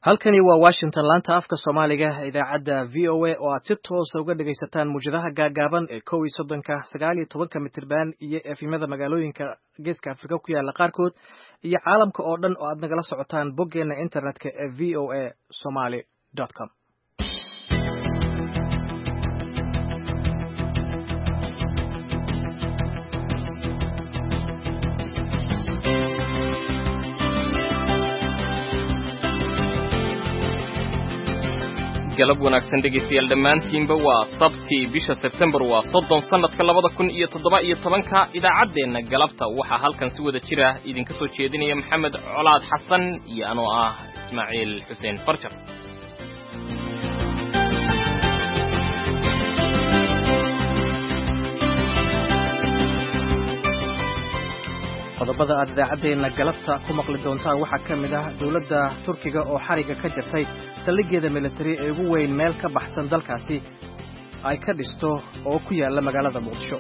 halkani waa Washington laanta afka Soomaaliga idaacadda VOA oo aad si toos ah uga dhagaysataan muujadaha gaagaaban ee 19 mitirban iyo efimada magaalooyinka Geeska Afrika ku yaala qaarkood iyo caalamka oo dhan oo aad nagala socotaan boggeena internetka ee voasomali.com. galab wanaagsan dhegeystayaal dhammaantiinba waa sabti bisha September waa 30 sanadka 2017 idaacadeena galabta waxa halkan si wada jira idinka soo jeedinaya Maxamed Colaad Xasan iyo anoo ah Ismaaciil Xuseen Farjar. qodobada aad idaacadeena galabta ku maqli doontaan waxaa ka mid ah dawladda Turkiga oo xariga ka jirtay saldhigeeda military ee ugu weyn meel ka baxsan dalkaasi ay ka dhisto oo ku yaala magaalada Muqdisho.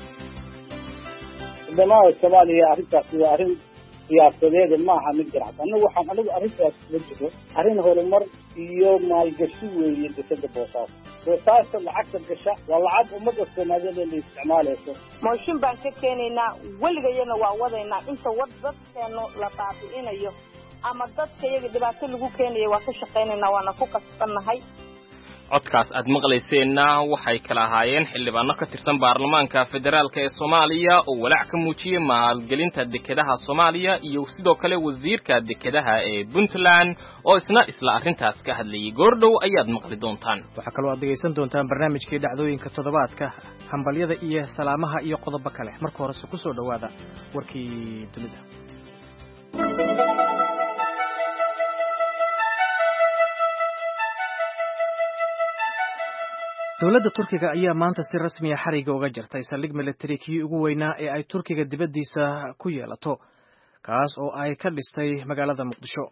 dhammaan Soomaaliya arrintaasi waa arrin siyaasadeed ma aha mid ganacsi anigu arrintaas la jiro arrin horumar iyo maalgashi weeye dadka boosaaso lacagta gasha waa lacag ummadda Soomaaliyeed ay isticmaalayso mooshin baan ka keenaynaa waligayna waa wadaynaa inta dadkeenu la baabi'inayo ama dadka iyaga dhibaato lagu keenayo waa ka shaqeynaynaa waana ku qasbanahay. codkaas aad maqlayseena waxay kala ahaayeen xildhibaano ka tirsan baarlamaanka federaalka ee Soomaaliya oo walaac ka muujiyay maalgelinta dekedaha Soomaaliya iyo sidoo kale wasiirka dekedaha ee Puntland oo isla arrintaas ka hadlayay goordhow ayaad maqli doontaan. waxaa kaloo aad dhageysan doontaan barnaamijkii dhacdooyinka toddobaadka hambalyada iyo salaamaha iyo qodobo kale marka hore ku soo dhawaada warkii dunida. dawladda Turkiga ayaa maanta si rasmi ah xariga uga jirtay saldhig military kii ugu weynaa ee ay Turkiga dibadiisa ku yeelato kaas oo ay ka dhistay magaalada Muqdisho.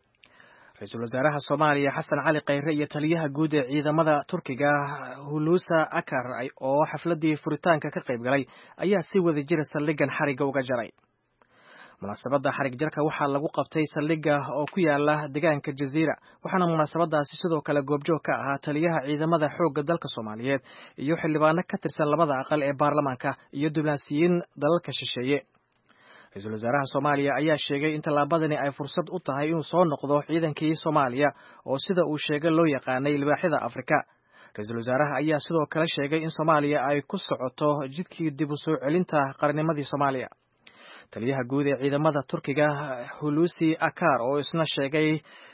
Ra'iisul Wasaaraha Soomaaliya Xasan Cali Khayre iyo taliyaha guud ee ciidamada Turkiga Hulusi Akar oo xafladii furitaanka ka qayb galay ayaa si wada jira saldhigan xariga uga jaray. munaasabadda xarig jarka waxaa lagu qabtay saldhiga oo ku yaala deegaanka Jazeera waxaana munaasabadaasi sidoo kale goobjoog ka ahaa taliyaha ciidamada xoogga dalka Soomaaliyeed iyo xildhibaano ka tirsan labada aqal ee baarlamaanka iyo diblomaasiyiin dalalka shisheeye. Ra'iisul Wasaaraha Soomaaliya ayaa sheegay in tallaabadani ay fursad u tahay inuu soo noqdo ciidankii Soomaaliya oo sida uu sheegay loo yaqaanay libaaxida Afrika. Ra'iisul Wasaaraha ayaa sidoo kale sheegay in Soomaaliya ay ku socoto jidkii dib u soo celinta qarannimadii Soomaaliya. taliyaha guud ee ciidamada Turkiga Hulusi Akar oo isna sheegay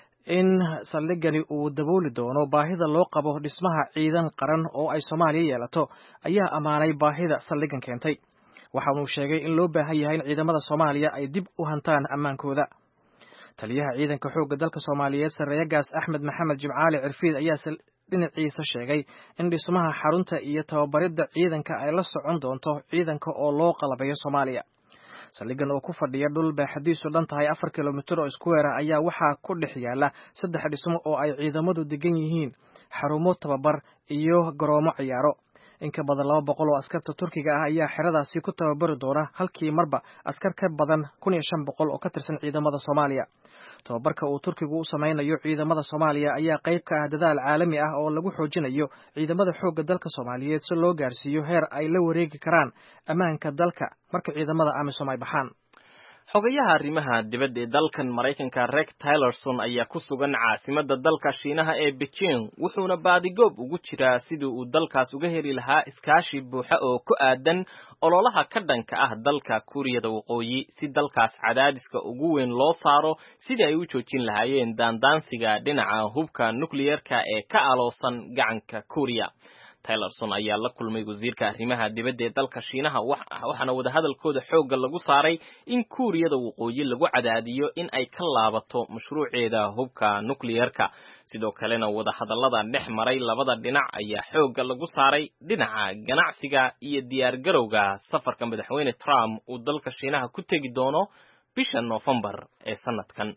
in saldhigani uu dabooli doono baahida loo qabo dhismaha ciidan qaran oo ay Soomaaliya yeelato ayaa amaanay baahida saldhigan keentay. waxa uu sheegay in loo baahan yahay in ciidamada Soomaaliya ay dib u hantaan ammaankooda. taliyaha ciidanka xoogga dalka Soomaaliyeed Sarreeyagaas Axmed Maxamed Jimcaali Cirfiid ayaa dhinaciisa sheegay in dhismaha xarunta iyo tababaridda ciidanka ay la socon doonto ciidanka oo loo qalabeeyo Soomaaliya. saldhigan oo ku fadhiya dhul baaxadiisu dhan tahay 4 kilomitir oo isku weera ayaa waxaa ku dhex yaala 3 dhismo oo ay ciidamadu degan yihiin xarumo tababar iyo garoomo ciyaaro. in ka badan 200 oo askarta Turkiga ah ayaa xeradaasi ku tababari doona halkii marba askar ka badan 1500 oo ka tirsan ciidamada Soomaaliya. tababarka uu Turkigu u samaynayo ciidamada Soomaaliya ayaa qayb ka ah dadaal caalami ah oo lagu xoojinayo ciidamada xoogga dalka Soomaaliyeed si loo gaarsiiyo heer ay la wareegi karaan ammaanka dalka marka ciidamada AMISOM ay baxaan. xogayaha arrimaha dibadda ee dalkan Mareykanka Rex Tillerson ayaa ku sugan caasimadda dalka Shiinaha ee Beijing wuxuuna baadigoob ugu jiraa sidii uu dalkaas uga heli lahaa iskaashi buuxa oo ku aadan ololaha ka dhanka ah dalka Kuuriyada Waqooyi si dalkaas cadaadiska ugu weyn loo saaro sidii ay u joojin lahaayeen daandaansiga dhinaca hubka nuclearka ee ka aloosan gacanka Kuuriya. Tillerson ayaa la kulmay wasiirka arrimaha dibadda ee dalka Shiinaha waxaana wada hadalkooda xoogga lagu saaray in Kuuriyada Waqooyi lagu cadaadiyo in ay ka laabato mashruuceeda hubka nuclearka. sidoo kalena wada hadallada dhex maray labada dhinac ayaa xoogga lagu saaray dhinaca ganacsiga iyo diyaar garowga safarka madaxweyne Trump uu dalka Shiinaha ku tagi doono bisha November ee sanadkan.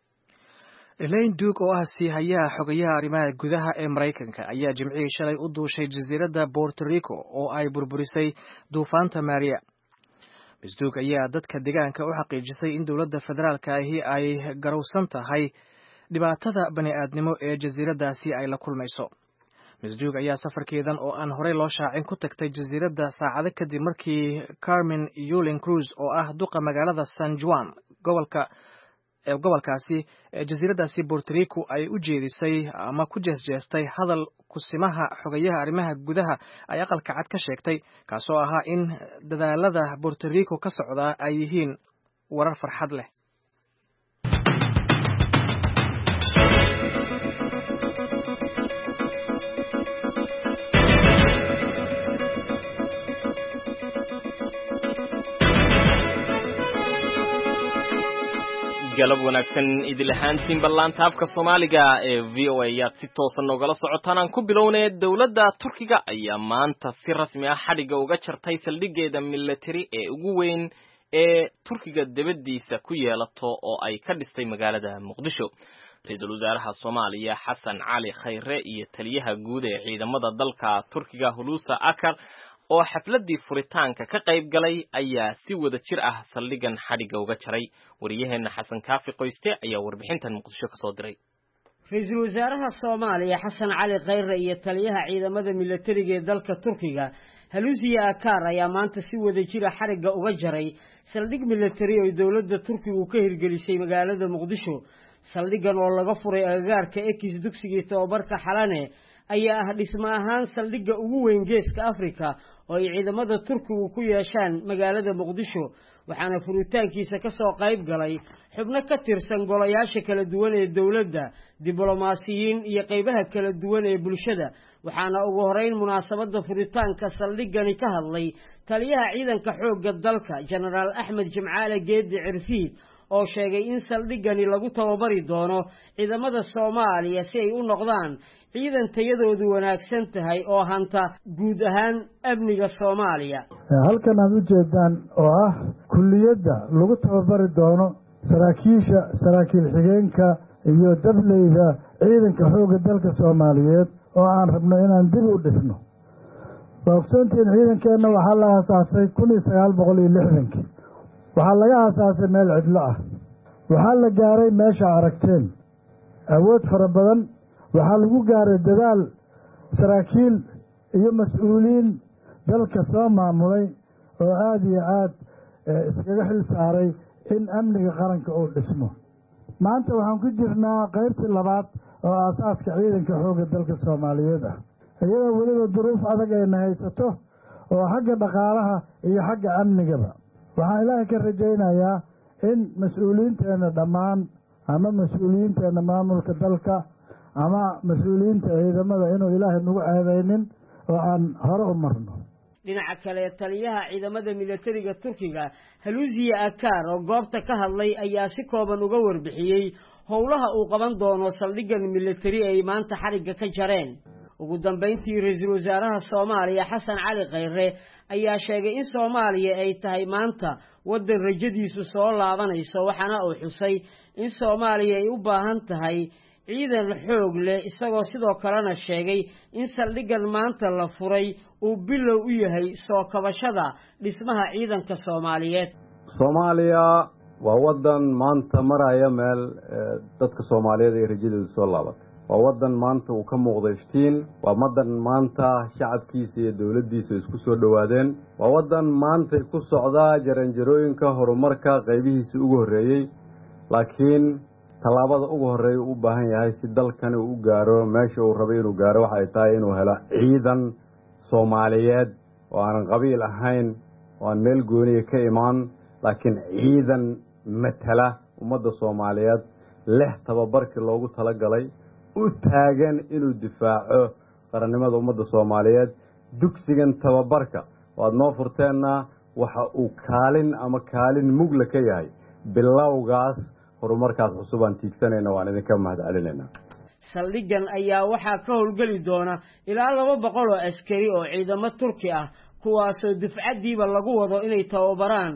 Elaine Duke oo ah siihayaha xogayaha arrimaha gudaha ee Mareykanka ayaa Jimcihii shalay u duushay jasiiradda Puerto Rico oo ay burburisay duufaanta Maria. Miss Duke ayaa dadka deegaanka u xaqiijisay in dowladda federaalka ahi ay garowsan tahay dhibaatada bani'aadnimo ee jasiiraddaasi ay la kulmayso. Ms. Duke ayaa safarkeedan oo aan horey loo shaacin ku tagtay jasiiradda saacado kadib markii Carmen Yulin Cruz oo ah duqa magaalada San Juan gobolkaasi jasiiraddaasi Puerto Rico ay u jeedisay ama ku jeesjeestay hadal kusimaha xogayaha arrimaha gudaha ay aqalka cad ka sheegtay kaasoo ahaa in dadaalada Puerto Rico ka socda ay yihiin warar farxad leh. galab wanaagsan idil ahaantiin ballaanta afka Soomaaliga ee VOA aad si toosan nogala socotaan aan ku bilownay dawladda Turkiga ayaa maanta si rasmi ah xadhiga uga jartay saldhigeeda military ee ugu weyn ee Turkiga dibadiisa ku yeelato oo ay ka dhistay magaalada Muqdisho. Ra'iisul Wasaaraha Soomaaliya Xasan Cali Khayre iyo taliyaha guud ee ciidamada dalka Turkiga Hulusi Akar oo xafladii furitaanka ka qayb galay ayaa si wada jir ah saldhigan xadhiga uga jaray. Wariyaheena Xasan Kaafi Qoyste ayaa warbixintan Muqdisho ka soo diray. Ra'iisul Wasaaraha Soomaaliya Xasan Cali Khayre iyo taliyaha ciidamada militariga ee dalka Turkiga Hulusi Akar ayaa maanta si wada jir ah xadhiga uga jaray saldhig militari oo dawladda Turkiga ka hirgelisay magaalada Muqdisho. Saldhigan oo laga furay agagaarka Ekis dugsiga tababarka Xalane ayaa ah dhismo ahaan saldhigga ugu weyn geeska Afrika oo ay ciidamada Turkiga ku yeeshaan magaalada Muqdisho, waxaana furitaankiisa ka soo qayb galay xubno ka tirsan golayaasha kala duwan ee dawladda, diblomaasiyiin iyo qaybaha kala duwan ee bulshada. Waxaana ugu horeyn munaasabada furitaanka saldhigani ka hadlay taliyaha ciidanka xoogga dalka General Ahmed Jimcaale Geedi Cirfiid oo sheegay in saldhigani lagu tababari doono ciidamada Soomaaliya si ay u noqdaan ciidan tayadoodu wanaagsan tahay oo hanta guud ahaan amniga Soomaaliya. halkan aad u jeedaan oo ah kulliyadda lagu tababari doono saraakiil xigeenka iyo dableyda ciidanka xoogga dalka Soomaaliyeed oo aan rabno inaan dib u dhisno. Waqtigan ciidankeena waxaa la aasaasay 1960 waxaa laga aasaasay meel cidlo ah. waxaa la gaaray meesha aragteen awood fara badan. waxaa lagu gaaray dadaal saraakiil iyo mas'uuliyiin dalka soo maamulay oo aad iyo aad iskaga xil saaray in amniga qaranka uu dhismo. maanta waxaan ku jirnaa qaybtii labaad oo aasaaska ciidanka xoogga dalka Soomaaliyeed ah, iyadoo weliba duruuf adag ay haysato oo xagga dhaqaalaha iyo xagga amnigaba. waxaan ilaahay ka rajaynayaa in mas'uuliyiinteena dhammaan ama mas'uuliyiinteena maamulka dalka ama mas'uuliyiinta ciidamada inuu ilaahay nagu ceebeynin oo aan hore u marno. dhinaca kale taliyaha ciidamada militariga Turkiga Hulusi Akar oo goobta ka hadlay ayaa si kooban uga warbixiyay howlaha uu qaban doono saldhigan militari ay maanta xariga ka jareen. ugu dambeyntii ra'iisul wasaaraha Soomaaliya Xasan Cali Khayre ayaa sheegay in Soomaaliya ay tahay maanta wadan rajadiisu soo laabanayso, waxaana uu xusay in Soomaaliya ay u baahan tahay ciidan xoog leh, isagoo sidoo kalena sheegay in saldhigan maanta la furay uu bilow u yahay soo kabashada dhismaha ciidanka Soomaaliyeed. Soomaaliya waa wadan maanta maraya meel dadka Soomaaliyeed ay rajadoodu soo laabatay. waa wadan maanta uu ka muuqday iftiin, waa wadan maanta shacabkiisa iyo dawladdiisa isku soo dhawaadeen, waa wadan maanta ku socda jaranjarooyinka horumarka qaybihiisa ugu horeeyay. laakiin talaabada ugu horeeya u baahan yahay si dalkan uu gaaro meesha uu rabo inuu gaaro waxa ay tahay inuu helo ciidan Soomaaliyeed oo aan qabiil ahayn oo aan meel gooniye ka imaan, laakiin ciidan matala ummadda Soomaaliyeed leh tababarkii loogu talagalay u taagan inuu difaaco qarannimada ummadda Soomaaliyeed. dugsigan tababarka waad noo furteenna waxa uu kaalin mugla ka yahay bilowgaas horumarkaas cusub aan tiigsanayna. waan idinka mahadcelinaynaa. saldhigan ayaa waxaa ka howlgeli doona ilaa 200 oo askari oo ciidamo Turki ah, kuwaasoo dufcadiiba lagu wado inay tababaraan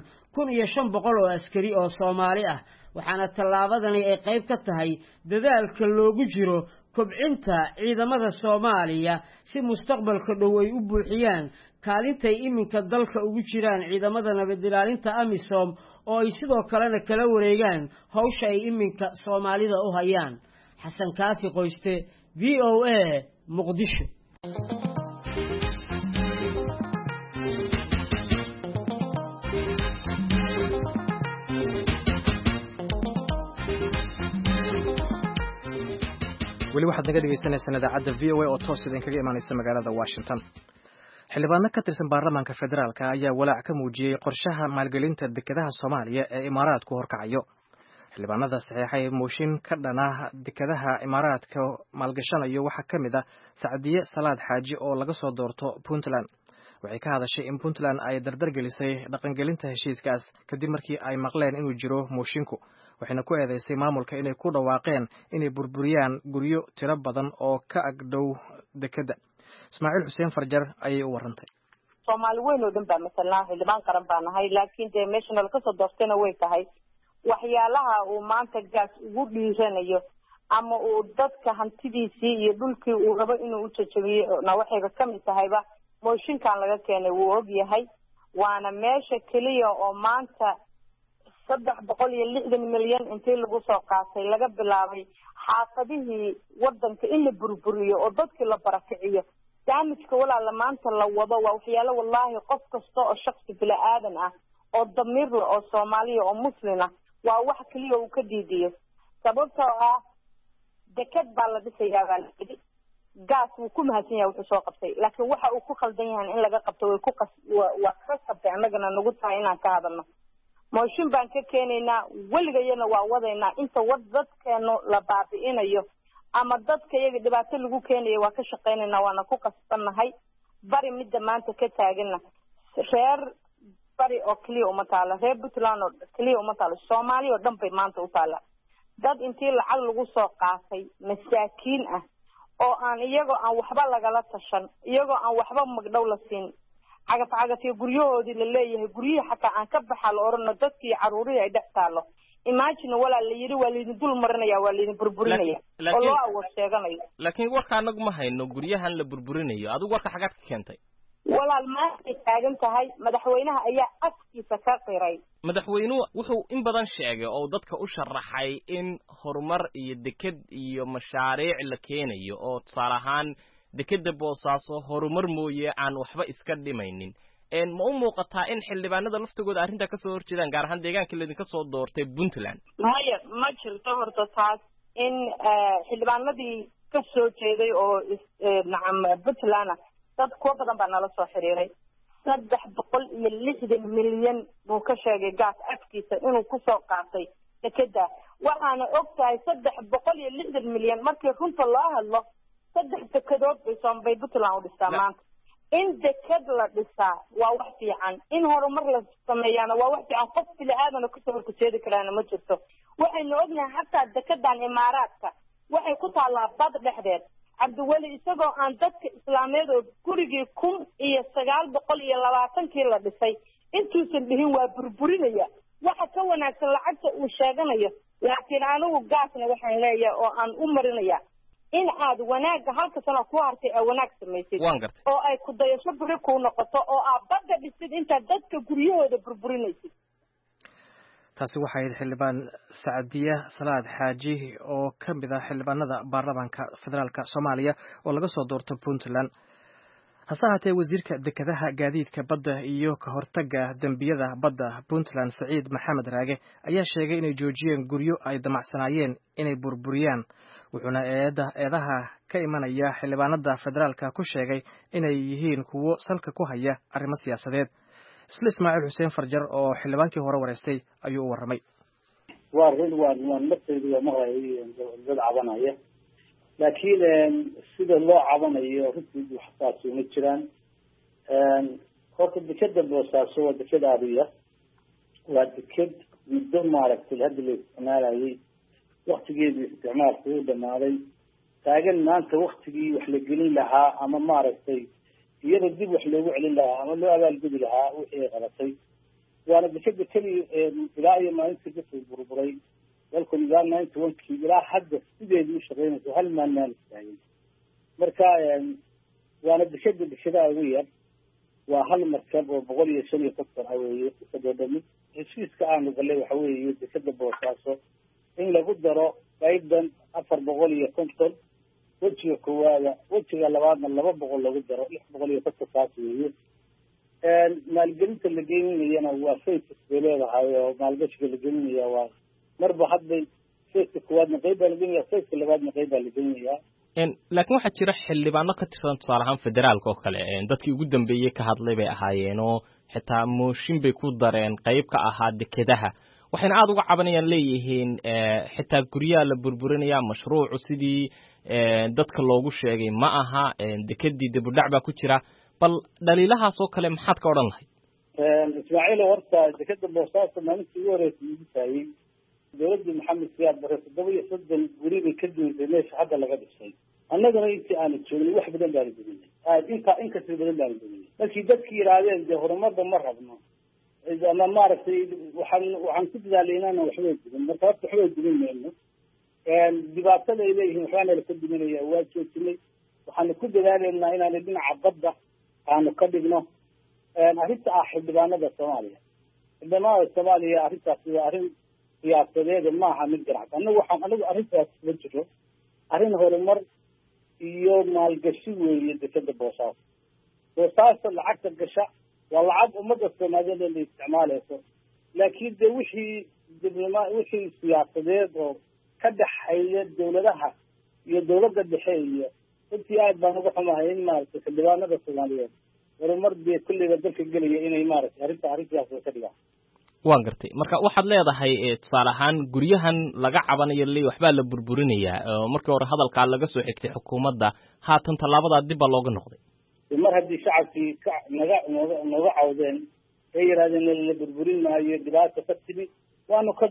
1500 oo askari oo Soomaali ah. waxaana tallaabadani ay qayb ka tahay dadaalka loogu jiro kobcinta ciidamada Soomaaliya si mustaqbalka dhow ay u buuxiyaan kaalintay iminka dalka ugu jiraan ciidamada nabad ilaalinta AMISOM oo ay sidoo kalena kala wareegaan hawsha ay iminka Soomaalida u hayaan. xasan kaafi qoyste VOA muqdisho weli waxaad naga dhegeysaneysaan idaacadda VOA oo toos idinkaga imaaneysa magaalada Washington. xildhibaano ka tirsan baarlamaanka federaalka ayaa walaac ka muujiyey qorshaha maalgelinta dekedaha Soomaaliya ee Imaaraadku horkacayo. xildhibaanada saxiixay mooshin ka dhana dekedaha Imaaraadka maalgashanayo waxaa ka mid ah Sacdiye Salaad Xaaji oo laga soo doorto Puntland. waxay ka hadashay in Puntland ay dardar gelisay dhaqangelinta heshiiskaas kadib markii ay maqleen inuu jiro moshinku. waxayna ku eedeysay maamulka inay ku dhawaaqeen inay burburiyaan guryo tiro badan oo ka agdhow dekeda. Ismaaciil Xuseen Farjar ayay u warantay. Soomaali weyn oo dhan baa mesela xildhibaan qaran baan nahay laakiin de national ka soo doortayna way tahay waxyaalaha uu maanta gaas ugu dhiiranayo ama uu dadka hantidiisii iyo dhulkii uu rabo inuu u jajabiyo na waxayba ka mid tahayba mooshinkan laga keenay wuu og yahay waana meesha keliya oo maanta 360 milyan intii lagu soo qaatay laga bilaabay xaafadihii wadanka in la burburiyo oo dadkii la barakiciyo damajka walaal maanta la wado waa waxyaalo wallahi qof kasta oo shakhsi bila aadan ah oo damiir leh oo Soomaaliya oo muslim ah waa wax kaliya uu ka diidiyo sababtoo ah deked baa la dhisayaa gaas uu ku mahadsan yahay wuxuu soo qabtay laakiin waxa uu ku khaldan yahay in laga qabto way ku waa qasabtay annagana nagu tahay inaan ka hadalno mooshin baan ka keenaynaa weligayana waa wadaynaa inta dadkeenu la baabi'inayo ama dadka iyaga dhibaato lagu keenayo waa ka shaqaynaynaa waana ku qasbannahay bari midda maanta ka taagana reer bari oo kaliya uma taala reer Puntland oo kaliya uma taala Soomaaliya oo dhan bay maanta u taala dad intii lacag lagu soo qaatay masaakiin ah oo aan iyagoo aan waxba lagala tashan iyagoo aan waxba magdhow la siin cagaf-cagafyo guryahoodii la leeyahay guryaha xataa aan ka baxa la orano dadkii caruurii ay dhex taalo imagine walaal la yiri waa liidin dul marinaya waa liidin burburinaya oo loo awood sheeganayo laakiin warka anagu ma hayno guryahan la burburinayo adigu warka xagaad ka keentay walaal ma taagan tahay madaxweynaha ayaa afkiisa ka qiray madaxweynuhu wuxuu in badan sheegay oo dadka u sharaxay in horumar iyo deked iyo mashaariic la keenayo oo tusaale ahaan dekeda Boosaaso horumar mooye aan waxba iska dhimaynin ma u muuqataa in xildhibaanada laftigooda arrinta ka soo horjeedaan gaar ahaan deegaanka ladin ka soo doortay Puntland maya ma jirto horta taas in xildhibaanadii ka soo jeeday oo nacam Puntland dad kuwa badan baa nala soo xiriiray 360 milyan buu ka sheegay gaas afkiisa inuu ku soo qaatay dekeda waxaana ogtahay 360 milyan markii runta loo hadlo 3 dekedood bay Puntland u dhistaa maanta in deked la dhisaa waa wax fiican in horumar la sameeyana waa wax fiican qof bila aadan ka soo horjeedi karaan ma jirto waxaynu ognahay xataa dekedan Imaaraadka waxay ku taalaa bad dhexdeed Cabdiwali isagoo aan dadka Islaameed oo gurigii 1920 la dhisay intuusan dhihin waa burburinaya waxa ka wanaagsan lacagta uu sheeganayo laakiin anigu gaasna waxaan leeyahay oo aan u marinaya in aad wanaaga halka sano ku hartay ee wanaag sameeyay oo ay ku dayasho buri ku noqoto oo aad badda dhisid inta dadka guryahooda burburinaysid taasi waxay ahayd xildhibaan Sacdiye Salaad Xaaji oo ka mid ah xildhibaanada baarlamaanka federaalka Soomaaliya oo laga soo doortay Puntland hase haatee wasiirka dekedaha gaadiidka badda iyo ka hortagga dambiyada badda Puntland Saciid Maxamed Raage ayaa sheegay inay joojiyeen guryo ay damacsanaayeen inay burburiyaan wuxuuna eedaha ka imanaya xildhibaanada federaalka ku sheegay inay yihiin kuwo salka ku haya arrimo siyaasadeed isla Ismaaciil Xuseen Farjar oo xildhibaankii hore wareystay ayuu u warramay waan martaydu ma hay dad cabanaya laakiin sida loo cabanayo runtii waxaas uma jiraan horta dekeda Boosaaso waa deked aadiya waa deked muddo maaragtay hadda la isticmaalayay waqtigeedii isticmaalku uu dhamaaday taagan maanta waqtigii wax la gelin lahaa ama maaragtay iyada dib wax loogu celin lahaa ama loo abaalgudi lahaa wixii ay qabatay waana dekeda keliya ilaa iyo maalintii dadku burburay dalku ilaa 91 ilaa hadda sideedii u shaqeynayso hal maalin istaagay marka waana dekeda ugu yar waa hal markab oo 155 weeye dekeda dhami heshiiska aanu galay waxa weeye dekeda Boosaaso in lagu daro qayban 450 wejiga koowaada wejiga labaadna 200 lagu daro 650 taas weeye maalgelinta la gelinayana waa saytis bay leedahay oo maalgashiga la gelinaya waa marba hadday saytka koowaadna qayb baa la gelinaya saytka labaadna qayb baa la gelinaya laakiin waxaa jira xildhibaano ka tirsan tusaale ahaan federaalka oo kale dadkii ugu dambeeyey ka hadlay bay ahaayeen oo xitaa mooshin bay ku dareen qayb ka ahaa dekedaha waxayna aada uga cabanayaan leeyihiin xitaa guryaha la burburinaya mashruucu sidii dadka loogu sheegay ma aha dekedii dibudhac baa ku jira bal dhaliilahaas oo kale maxaad ka odhan lahayd ismaaciil horta dekeda boosaaso maalintii ugu horreysay ugu taayey dowladdii maxamed siyaad bare 7 guri bay ka duuntay meesha hadda laga dhisay annaguna intii aanu joognay wax badan baanu duminay inkasii badan baanu duminay markii dadkii yidhaahdeen dee horumarba ma rabno ama maaragtay waxaan ku dadaalay inaana waxbay dumin marka horta waxbay dumin mayno dhibaatada ay leeyihiin waxbaana laka duminaya waa joojinay waxaanu ku dadaalaynaa inaanu dhinaca badda aanu ka dhigno arrinta xildhibaanada Soomaaliya arrintaasi waa arrin siyaasadeed ma aha mid ganacsi anagu arrintaas ma jiro arrin horumar iyo maalgashi weeye dekeda boosaaso lacagta gasha waa lacag ummadda Soomaaliyeed la isticmaalayso laakiin de wixii siyaasadeed oo ka dhaxeeya dowladaha iyo dowladda dhexe iyo intii aad baan uga xumahay in maaragtay xildhibaanada Soomaaliyeed horumar bay kulliba dalka gelaya inay maaragtay arrintaas ka dhigaan waan gartay marka waxaad leedahay tusaale ahaan guryahan laga cabanayo leey waxbaa la burburinayaa markii hore hadalkaa laga soo xigtay xukuumadda haatan tallaabada dib baa looga noqday mar haddii shacabkii naga cawdeen ay yiraahdeen la burburin maayo dhibaato ka timi waanu ka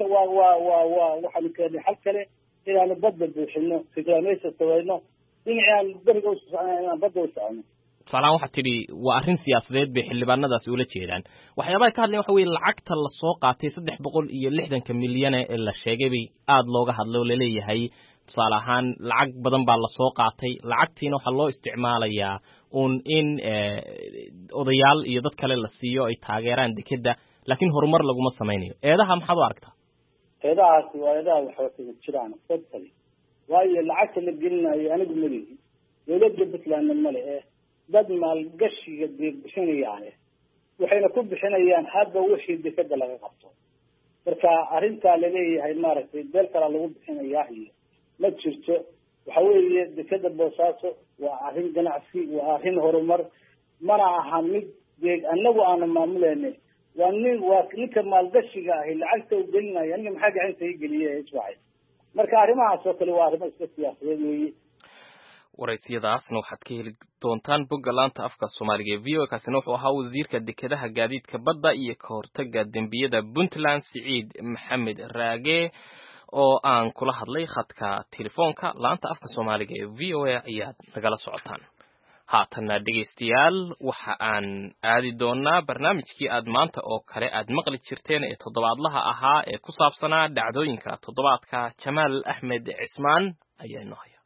waxaanu keenay xal kale inaanu badda buuxino fikraameysha samayno dhinacaan beriga u soconay inaan badda u socono tusaalahaan waxaad tidhi waa arrin siyaasadeed bay xildhibaanadaasi ula jeedaan waxyaabaha ka hadlayan waxa weye lacagta lasoo qaatay 360 milyan ee la sheegay bay aada looga hadlay oo laleeyahay tusaale ahaan lacag badan baa lasoo qaatay lacagtiina waxaa loo isticmaalayaa in odayaal iyo dad kale la siiyo ay taageeraan dekedda laakiin horumar laguma samaynayo eedaha maxaad u aragtaa eedahaasi waa eedaha waxwatay jiraan totally waayo lacagta la gelinayo anigu malihi dowladda Puntland male dad maalgashiga bixinayaan waxayna ku bixinayaan hadda wixii dekeda laga qabto marka arrinta la leeyahay maaragtay dal kale lagu bixinayaa ma jirto waxa weeye dekeda boosaaso waa arrin ganacsi waa arrin horumar mana aha mid annagu aan maamulayno waa ninka maalgashiga lacagta u gelinaya aniga maxaa gacanta ii geliyay iswaacay marka arrimahaas oo kale waa arrimo iska siyaasadeed weeye waraysiyadaasna waxaad ka heli doontaan bogga laanta afka Soomaaliga ee VOA kaasina wuxuu ahaa wasiirka dekedaha gaadiidka badda iyo ka hortagga dembiyada Puntland Siciid Maxamed Raage oo aan kula hadlay khadka telefoonka laanta afka Soomaaliga ee VOA ayaad nagala socotaan haatana dhegeystayaal waxa aan aadi doonaa barnaamijkii aad maanta oo kale aad maqli jirteen ee toddobaadlaha ahaa ee ku saabsanaa dhacdooyinka toddobaadka Jamaal Axmed Cismaan ayaa inoo haya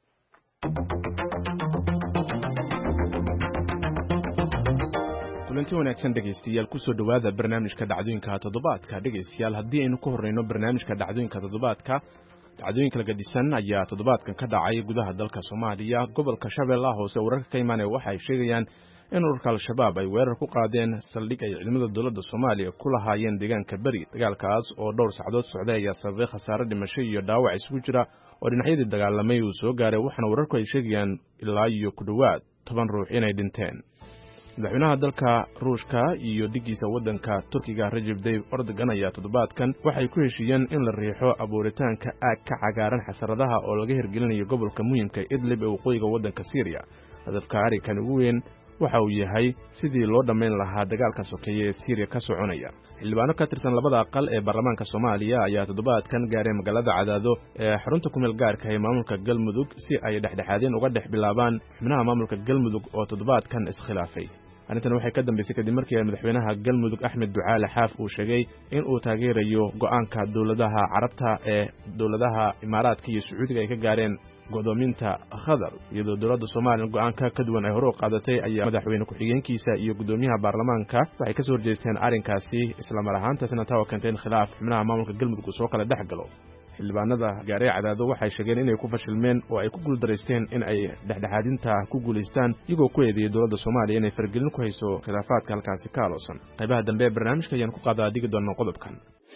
kulanti wanaagsan dhegeystayaal kusoo dhawaada barnaamijka dhacdooyinka toddobaadka dhegeystayaal haddii aynu ku horreyno barnaamijka dhacdooyinka toddobaadka dhacdooyinka la gadisan ayaa toddobaadkan ka dhacay gudaha dalka Soomaaliya gobolka Shabeellaha Hoose wararka ka imaanaya waxa ay sheegayaan in ururka al-shabaab ay weerar ku qaadeen saldhig ay ciidamada dowladda Soomaaliya ku lahaayeen deegaanka bari dagaalkaas oo dhowr saacadood socday ayaa sababay khasaare dhimasho iyo dhaawac isugu jira oo dhinacyadii dagaalamay uu soo gaaray waxaana wararku ay sheegayaan ilaa iyo ku dhowaad 10 ruux inay dhinteen madaxweynaha dalka Ruushka iyo dhigiisa waddanka Turkiga Recep Tayyip Erdogan ayaa toddobaadkan waxay ku heshiiyeen in la riixo abuuritaanka aag ka cagaaran xasaradaha oo laga hirgelinayo gobolka muhiimka Idlib ee waqooyiga waddanka Syria hadafka arrinkan ugu weyn waxa uu yahay sidii loo dhameyn lahaa dagaalka sokeeye ee Syria ka soconaya xildhibaano ka tirsan labada aqal ee baarlamaanka Soomaaliya ayaa toddobaadkan gaaray magaalada Cadaado ee xarunta ku meel gaarka ah ee maamulka Galmudug si ay dhexdhexaadin uga dhex bilaabaan xubnaha maamulka Galmudug oo toddobaadkan iskhilaafay arrintan waxay ka dambeysay kadib markii madaxweynaha Galmudug Axmed Ducaale Xaaf uu sheegay in uu taageerayo go'aanka dawladaha Carabta ee dawladaha Imaaraadka iyo Sacuudiga ay ka gaareen godoominta Khadar iyadoo dawladda Soomaaliya go'aanka ka duwan ay hore u qaadatay ayaa madaxweyne ku-xigeenkiisa iyo gudoomiyaha baarlamaanka waxay ka soo horjeesteen arrinkaasi isla mar ahaantaasna taa keentay in khilaaf xubnaha maamulka Galmudug uu soo kala dhex galo xildhibaanada gaaray cadaado waxay sheegeen inay ku fashilmeen oo ay ku guuldaraysteen in ay dhexdhexaadinta ku guulaystaan iyagoo ku eedeeyay dowladda soomaaliya inay fargelin ku hayso khilaafaadka halkaasi ka aloosan qaybaha dambe ee barnaamijka ayaan ku qaadaa digi doona qodobkan.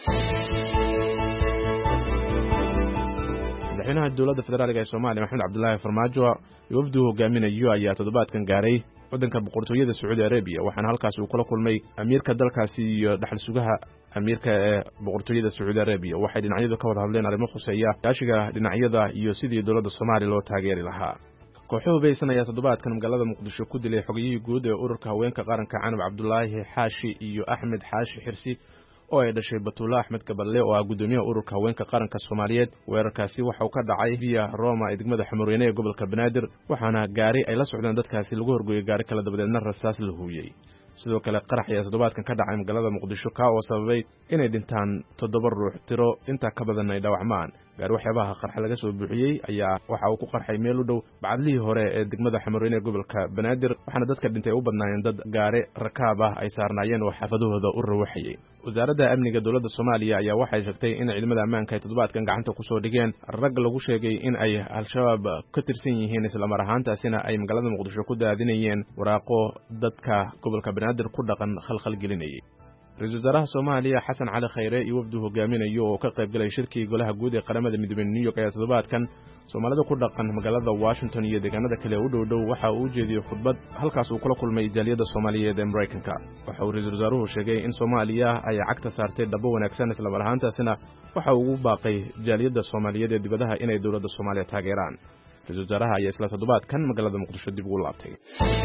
madaxweynaha dowladda federaalka ee Soomaaliya Maxamed Cabdullaahi Farmaajo iyo wafdigu hogaaminayo ayaa toddobaadkan gaaray waddanka boqortooyada Sacuudi Arabiya waxaana halkaas uu kula kulmay amiirka dalkaasi iyo dhaxal sugaha amiirka ee boqortooyada Sacuudi Arabiya waxay dhinacyadu ka wada hadleen arrimo khuseeya gaashiga dhinacyada iyo sidii dowladda Soomaaliya loo taageeri lahaa. kooxuhu baysan ayaa toddobaadkan magaalada Muqdisho ku dilay xogiyihii guud ee ururka haweenka qaranka Canab Cabdullaahi Xaashi iyo Axmed Xaashi Xirsi oo ay dhashay Batuula Axmed Gaballe oo ah gudoomiyaha ururka haweenka qaranka Soomaaliyeed. weerarkaasi waxa uu ka dhacay via Roma ee degmada Xamuureyne ee gobolka Banaadir waxaana gaari ay la socdeen dadkaasi lagu horgooyay gaari kala dabadeedna rasaas la huuyay. sidoo kale qarax ayaa toddobaadkan ka dhacay magaalada Muqdisho ka oo sababay inay dhintaan 7 ruux tiro inta ka badan ay dhaawacmaan. gaari waxyaabaha qarxa laga soo buuxiyey ayaa waxa uu ku qarxay meel u dhow bacadlihii hore ee degmada Xamuureyne ee gobolka Banaadir waxaana dadka dhintay u badnaayeen dad gaari rakaab ah ay saarnaayeen oo xaafadahooda u rawaxayay. wasaaradda amniga dowladda Soomaaliya ayaa waxay sheegtay in ciidamada ammaanka ay toddobaadkan gacanta ku soo dhigeen rag lagu sheegay in ay al-shabaab ka tirsan yihiin isla mar ahaantaasina ay magaalada Muqdisho ku daadinayeen waraaqo dadka gobolka Banaadir ku dhaqan khalkhal gelinayay. ra-iisul wasaaraha Soomaaliya Xasan Cali Khayre iyo wafdu hogaaminayo oo ka qayb galay shirkii golaha guud ee qaramada midoobay New York ayaa toddobaadkan Soomaalida ku dhaqan magaalada Washington iyo deegaanada kale u dhow waxa uu jeediyay khudbad halkaas uu kula kulmay jaaliyadda Soomaaliyeed ee Mareykanka. waxa uu ra-iisul wasaaruhu sheegay in Soomaaliya ay cagta saartay dhabo wanaagsan isla mar ahaantaasina waxa uu ugu baaqay jaaliyadda Soomaaliyeed ee dibadaha inay dowladda Soomaaliya taageeraan. ra-iisul wasaaraha ayaa isla toddobaadkan magaalada Muqdisho dib ugu laabtay.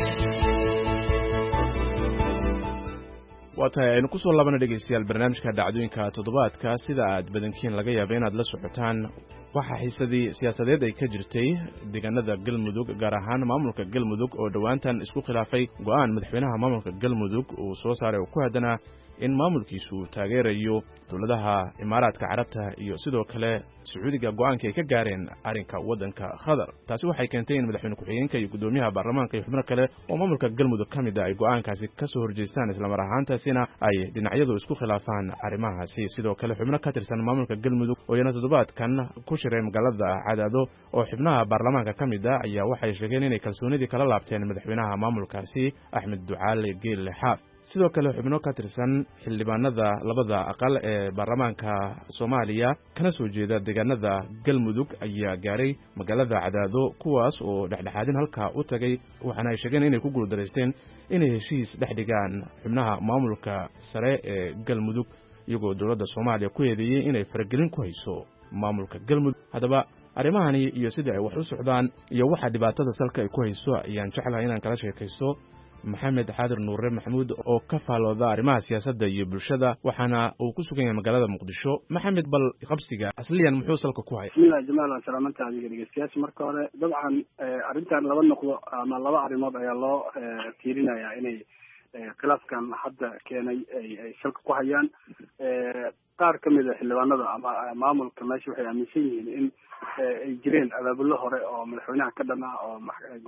waatahay aynu ku soo laabana dhegeystayaal barnaamijka dhacdooyinka toddobaadka sida aad badankiin laga yaabo inaad la socotaan waxa xiisadii siyaasadeed ay ka jirtay deegaanada Galmudug gaar ahaan maamulka Galmudug oo dhawaantan isku khilaafay go'aan madaxweynaha maamulka Galmudug uu soo saaray oo ku hadana in maamulkiisu taageerayo dowladaha Imaaraadka Carabta iyo sidoo kale Sacuudiga go'aanka ay ka gaareen arrinka waddanka Qatar. taasi waxay keentay in madaxweyne ku-xigeenka iyo gudoomiyaha baarlamaanka iyo xubno kale oo maamulka Galmudug ka mid ah ay go'aankaasi ka soo horjeestaan isla mar ahaantaasina ay dhinacyadu isku khilaafaan arrimahaasi. sidoo kale xubno ka tirsan maamulka Galmudug oo yana toddobaadkan ku shiray magaalada Cadaado oo xubnaha baarlamaanka ka mid ah ayaa waxay sheegeen inay kalsoonidii kala laabteen madaxweynaha maamulkaasi Axmed Ducaale Geelle Xaaf. sidoo kale xubno ka tirsan xildhibaanada labada aqal ee baarlamaanka Soomaaliya kana soo jeeda deegaanada Galmudug ayaa gaaray magaalada Cadaado kuwaas oo dhexdhexaadin halka u tagay waxaana ay sheegeen inay ku guuldareysteen inay heshiis dhex dhigaan xubnaha maamulka sare ee Galmudug iyagoo dowladda Soomaaliya ku eedeeyay inay faragelin ku hayso maamulka Galmudug. haddaba arrimahani iyo sida ay wax u socdaan iyo waxa dhibaatada salka ay ku hayso ayaan jeclahay inaan kala sheekaysto Maxamed Xaadir Nuure Maxamuud oo ka faalooda arrimaha siyaasadda iyo bulshada waxaana uu ku sugan yahay magaalada Muqdisho. Maxamed bal qabsiga asliyan muxuu salka ku hayay? bismillaah jamaal salaamanta adiga dhegeystayaasha marka hore dabcan arrintan laba noqdo ama laba arrimood ayaa loo tiirinayaa inay khilaafkan hadda keenay ay salka ku hayaan. qaar ka mid ah xildhibaanada ama maamulka meesha waxay aaminsan yihiin in ay jireen abaabulo hore oo madaxweynaha ka dhan ah oo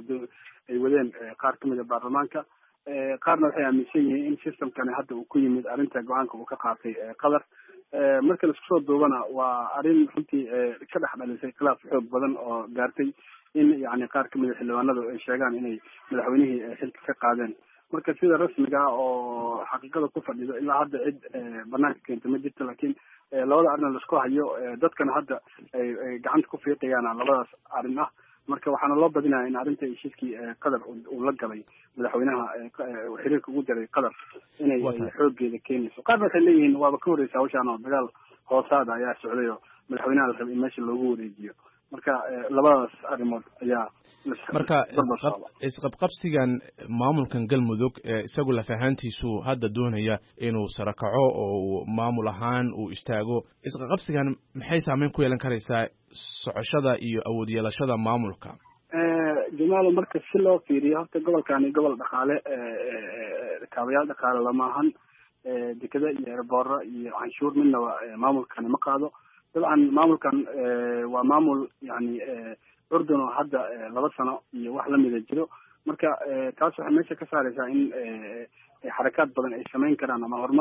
ay wadeen qaar ka mid ah baarlamaanka. qaarna waxay aaminsan yihiin in systemkani hadda uu ku yimid arrinta go-aanka uu ka qaatay Qatar. marka la isku soo duubana waa arrin runtii ka dhex dhalisay khilaaf xoog badan oo gaartay in yani qaar ka mid ah xildhibaanadu ay sheegaan inay madaxweynihii xilka ka qaadeen. marka sida rasmiga oo xaqiiqada ku fadhido ilaa hadda cid banaanka keenta ma jirto, laakiin labada arrin la isku hayo dadkana hadda ay gacanta ku fiiqayaan labadaas arrin ah. marka waxaana loo badinayaa in arrinta heshiiskii Qatar uu la galay madaxweynaha xiriirka ugu daray Qatar inay xooggeeda keenayso. qaarna waxay leeyihiin waaba ka horeysa hawshaan oo dagaal hoosaada ayaa socday oo madaxweynaha la rabay in meesha loogu wareejiyo. marka labadaas arrimood ayaa marka isqabqabsigan maamulkan Galmudug isagu la fahantiisu hadda doonaya inuu sarakaco oo maamul ahaan uu istaago. isqabqabsigan maxay saameyn ku yeelan karaysaa socoshada iyo awood yeelashada maamulka? jamaal marka si loo fiiriyo horta gobolkani gobol dhaqaale kaabayaal dhaqaale lama ahan, dekada iyo airboora iyo canshuur midnaba maamulkani ma qaado. dabcan maamulkan waa maamul yani Urdun oo hadda 2 sano iyo wax lamida jiro. marka taas waxay meesha ka saaraysaa in xarakaad badan ay samayn karaan ama horumar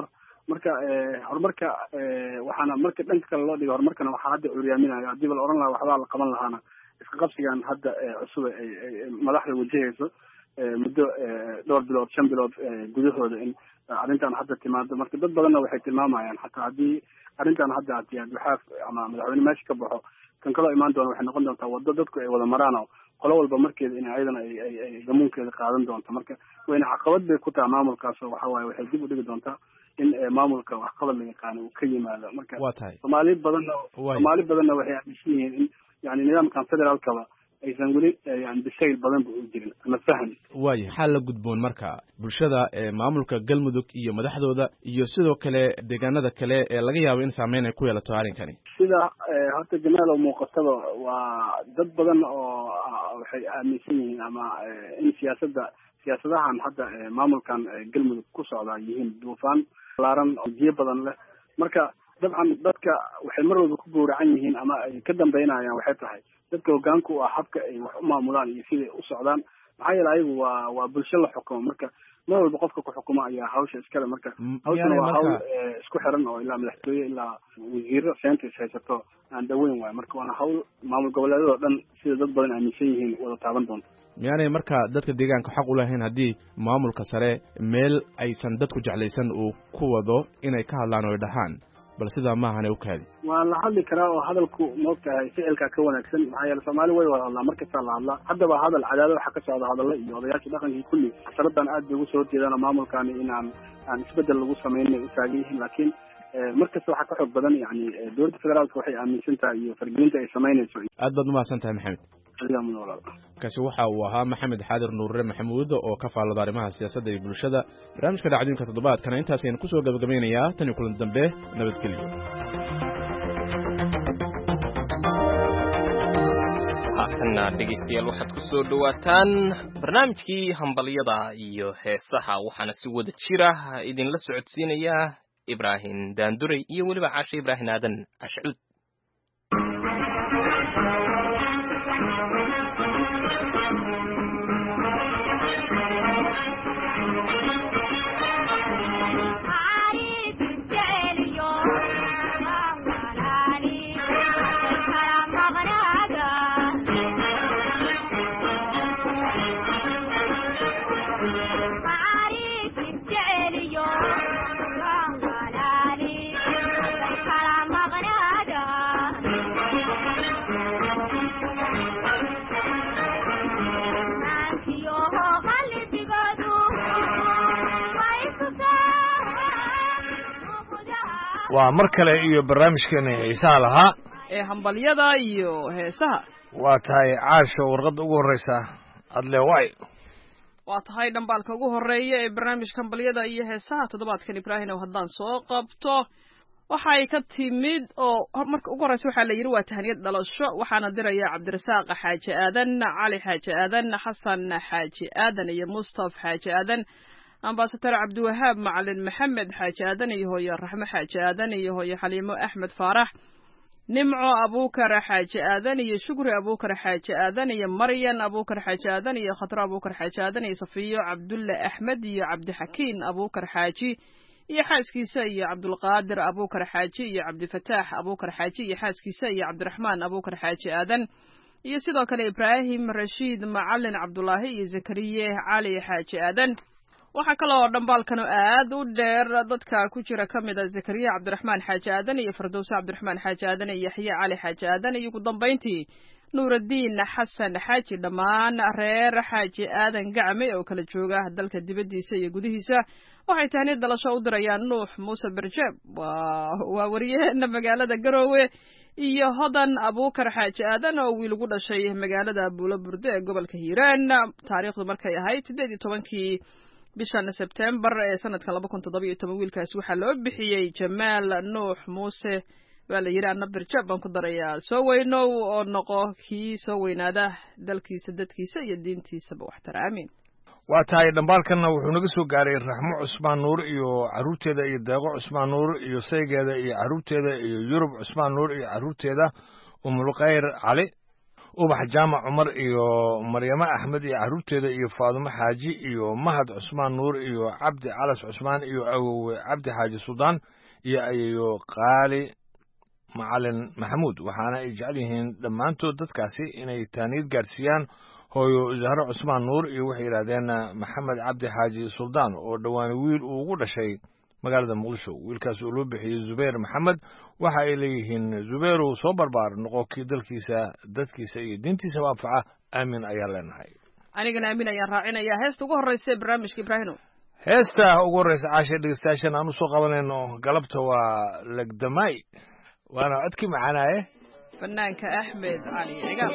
marka horumarka waxaana marka dhanka kale loo dhigay horumarkana waxaa hadda curyaaminayo haddii ba la oran lahaa waxbaa la qaban lahaana iska qabsigan hadda cusub ay madaxda wajahayso muddo 2 bilood 5 bilood gudahooda in arrintan hadda timaado marka dad badanna waxay tilmaamayaan xataa haddii arrintan hadda waxaaf ama madaxweyne meesha ka baxo kan kaloo imaan doona waxay noqon doontaa waddo dadku ay wada maraan oo qolo walba markeeda in ayadana ay gamuunkeeda qaadan doonto marka wayna caqabad bay ku tahay maamulkaas oo waxa waaye waxay dib u dhigi doontaa in maamulka waxqabad la yaqaano uu ka yimaado marka Soomaali badanna waxay aaminsan yihiin in yani nidaamkan federaalkaba aysan weli yani bisayl badan bu u jirin ama faham waayo maxaa la gudboon marka bulshada maamulka galmudug iyo madaxdooda iyo sidoo kale deegaanada kale ee laga yaabo in saameyn ay ku yeelato arrinkani sida horta jamaal oo muuqatada waa dad badan oo waxay aaminsan yihiin ama in siyaasadahan hadda maamulkan galmudug ku socda yihiin duufaan laaran oo jiyo badan leh marka dabcan dadka waxay mar walba ku gowracan yihiin ama ay ka dambeynayaan waxay tahay dadka hoggaanka u ah habka ay wax u maamulaan iyo siday u socdaan maxaa yeele ayagu waa bulsho la xukumo marka mar walba qofka ku xukuma ayaa hawsha iskale marka hawshana waa hawl isku xiran oo ilaa madaxtooye ilaa wasiiro seenta is haysato aan dhaweyn waayo marka waana hawl maamul goboleedyadoo dhan sida dad badan aaminsan yihiin wada taaban doonta miyaanay marka dadka deegaanka xaq u lahayn haddii maamulka sare meel aysan dadku jeclaysan uu ku wado inay ka hadlaan oo ay dhahaan bal sidaa maahane u kaadi waa la hadli karaa oo hadalku moogtahay ficilka ka wanaagsan maxaa yeele Soomaali way wada hadlaa markasta la hadlaa haddaba hadal cadaadad waxa ka socda hadalla iyo odayaasha dhaqankii kulli saradan aad bay ugu soo jeedaan maamulkaani inaan isbedel lagu sameeyay u taagan yihiin laakiin markasta waxa ka xog badan yani dowladda federaalka waxay aaminsan tahay iyo fargelinta ay sameynayso aad baad umahadsan tahay maxamed kaasi waxa uu ahaa maxamed xaadir nuure maxamuud oo ka faallada arrimaha siyaasadda iyo bulshada barnaamijka dhacdooyinka toddobaadkana intaas aynu kusoo gabagabeynayaa tan iyo kulan dambe nabadgelyo haatanna dhegaystayaal waxaad ku soo dhawaataan barnaamijkii hambalyada iyo heesaha waxaana si wada jira idinla socodsiinaya ibraahim daanduray iyo weliba caashe ibraahim aadan ashcuud waa mar kale iyo barnaamijkeena xiisaha lahaa ee hambalyada iyo heesaha waa tahay caasho warqadda ugu horreysa adle way waa tahay dhambaalka ugu horreeya ee barnaamijka hambalyada iyo heesaha toddobaadkan ibraahim oo haddaan soo qabto waxay ka timid oo marka ugu horreysa waxaa la yidhi waa tahniyad dhalasho waxaana diraya cabdirasaaq xaaji aadan cali xaaji aadan xasan xaaji aadan iyo mustaf xaaji aadan ambasador cabdiwahaab macalin maxamed xaaji aadan iyo hooyo raxmo xaaji aadan iyo hooyo xaliimo axmed faarax nimco abuukar xaaji aadan iyo shukri abuukar xaaji aadan iyo maryan abuukar xaaji aadan iyo khadro abuukar xaaji aadan iyo safiyo cabdulle axmed iyo cabdixakiin abuukar xaaji iyo xaaskiisa iyo cabdulqaadir abuukar xaaji iyo cabdifataax abuukar xaaji iyo xaaskiisa iyo cabdiraxmaan abuukar xaaji aadan iyo sidoo kale ibraahim rashiid macalin cabdulaahi iyo zakariye cali xaaji aadan waxaa kaloo dhambaalkan aad u dheer dadka ku jira ka mid a zakariya cabdiraxmaan xaaji aadan iyo firdowse cabdiraxmaan xaaji aadan iyo yaxye cali xaaji aadan iyo ugu dambayntii nuuraddiin xasan xaaji dhammaan reer xaaji aadan gacme oo kala jooga dalka dibaddiisa iyo gudihiisa waxay tahniyad dhalasho u dirayaan nuux muuse berjeeb waa wariyaheena magaalada garoowe iyo hodan abuukar xaaji aadan oo wiil ugu dhashay magaalada buulo burde ee gobolka hiiraan taariikhdu markay ahayd 18 bishan September ee sanadka 2017 wiilkaas waxaa loo bixiyay Jamaal Nuux Muuse waa la yiraahdaa Berjab baan ku darayaa soo weyno oo noqo kii soo weynaada dalkiisa dadkiisa iyo diintiisaba wax taraamin waa tahay dhambaalkana wuxuu naga soo gaaray Raxmo Cusmaan Nuur iyo caruurteeda iyo Deeqo Cusmaan Nuur iyo saygeeda iyo caruurteeda iyo Yurub Cusmaan Nuur iyo caruurteeda Umul Khayr Cali ubax jaamac cumar iyo maryamo axmed iyo carruurteeda iyo faadumo xaaji iyo mahad cusmaan nuur iyo cabdi calas cusmaan iyo awowe cabdi xaaji suldaan iyo ayeeyo qaali macalin maxamuud waxaana ay jecel yihiin dhammaantood dadkaasi inay taaniyad gaarsiiyaan hooyo zahro cusmaan nuur iyo waxay yidhahdeen maxamed cabdi xaaji suldaan oo dhowaan wiil uu ugu dhashay magaalada muqdisho wiilkaas oo loo bixiyey zubayr maxamed waxa ay leeyihiin zubayrow soo barbaar noqo kii dalkiisa dadkiisa iyo diintiisa waafaca aamin ayaan leenahay anigana aamin ayaan raacinayaa heesta ugu horreysa ee barnaamijka ibraahino heesta ugu horreysa caasha dhegeystayaashan aan usoo qabanayno galabta waa legdamay waana codkii macaanaaye fanaanka axmed cali cigaal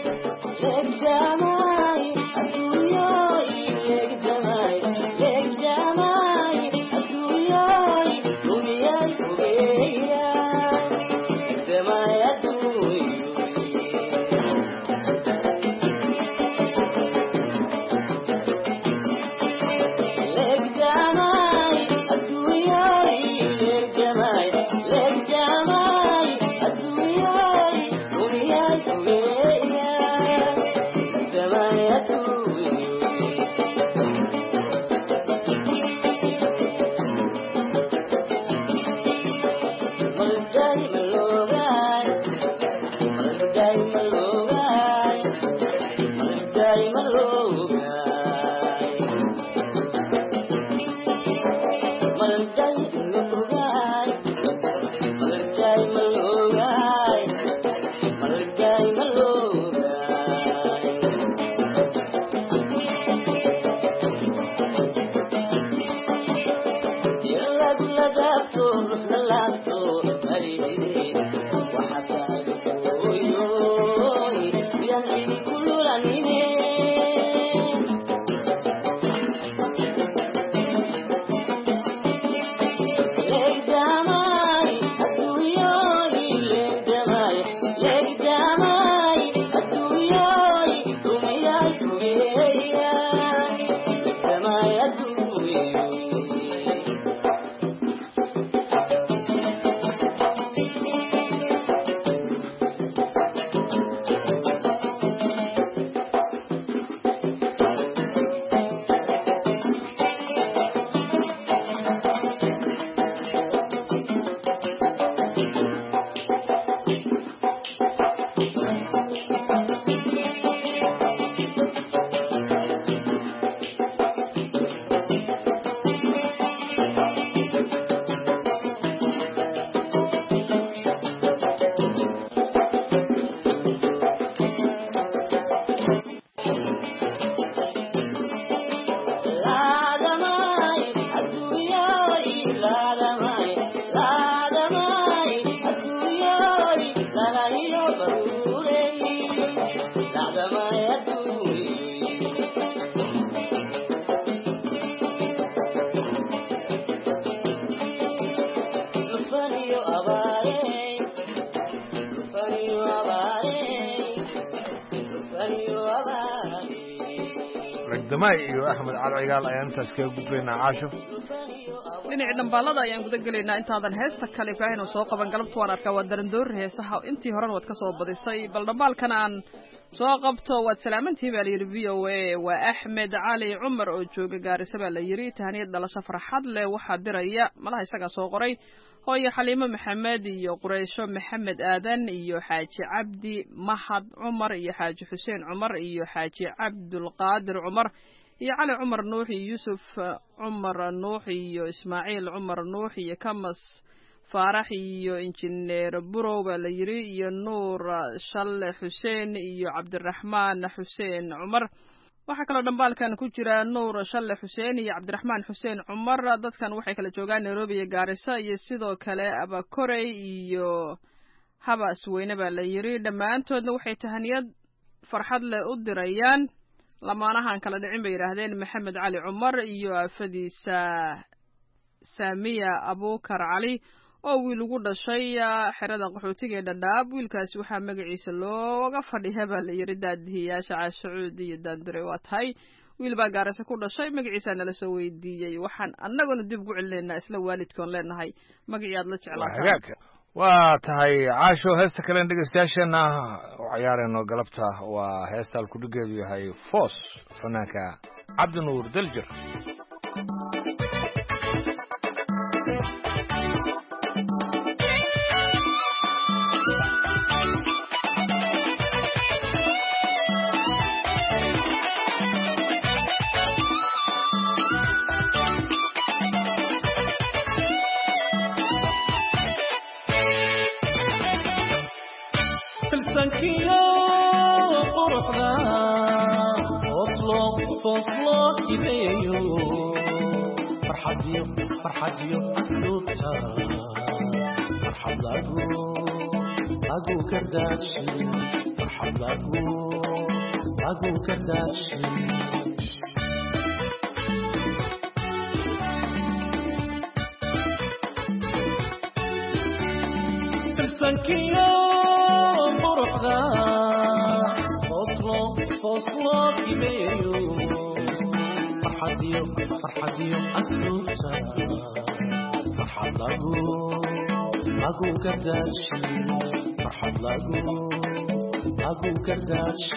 iyo axmed cali cigaal ayaan intaas kaga gudbaynaa caasho dhinacii dhambaalada ayaan guda gelaynaa intaadan heesta kale ibraahino soo qaban galabta waan arkaa waa darandoori heesaha intii horena waad ka soo badisay bal dhambaalkan aan soo qabto waad salaamantihi baa layidhi v o a waa axmed cali cumar oo jooga gaarisa baa la yidhi tahaniyad dhalasho farxad leh waxaa diraya malaha isagaa soo qoray hooyo xaliimo maxamed iyo qureysho maxamed aadan iyo xaaji cabdi mahad cumar iyo xaaji xuseen cumar iyo xaaji cabdulqaadir cumar iyo cali cumar nuux iyo yuusuf cumar nuux iyo ismaaciil cumar nuux iyo kamas faarax iyo injineer burow baa la yidhi iyo nuur shalle xuseen iyo cabdiraxmaan xuseen cumar waxaa kaloo dhambaalkan ku jira nuur shalle xuseen iyo cabdiraxmaan xuseen cumar dadkan waxay kala joogaan nairobi iyo gaarisa iyo sidoo kale abakorey iyo habas weyne baa la yidhi dhammaantoodna waxay tahaniyad farxad leh u dirayaan lamaanahan kala dhicin bay yidhaahdeen maxamed cali cumar iyo aafadiisa saamiya abuukar cali oo wiil ugu dhashay xerada qaxootiga ee dhadhaab wiilkaasi waxaa magaciisa looga fadhiya baa la yidhi daadihiyaasha caashacuud iyo daandure waa tahay wiil baa gaarisa ku dhashay magaciisaa nala soo weydiiyey waxaan annaguna dib ugu celinaynaa isla waalidkoon leenahay magacii aad la jeclaataan waa tahay caasho heesta kalen dhegeystayaasheenna u ciyaarayno galabta waa heesta alkudhigeedu yahay foos fanaanka cabdinuur daljir farxadiyo asluubta farxad lagu kardaashi farxad lagu kardaashi filsankiyo quruxda fooslo kibeeyo farxadiyo asluubta farxad lagu kardaashi farxad lagu kardaashi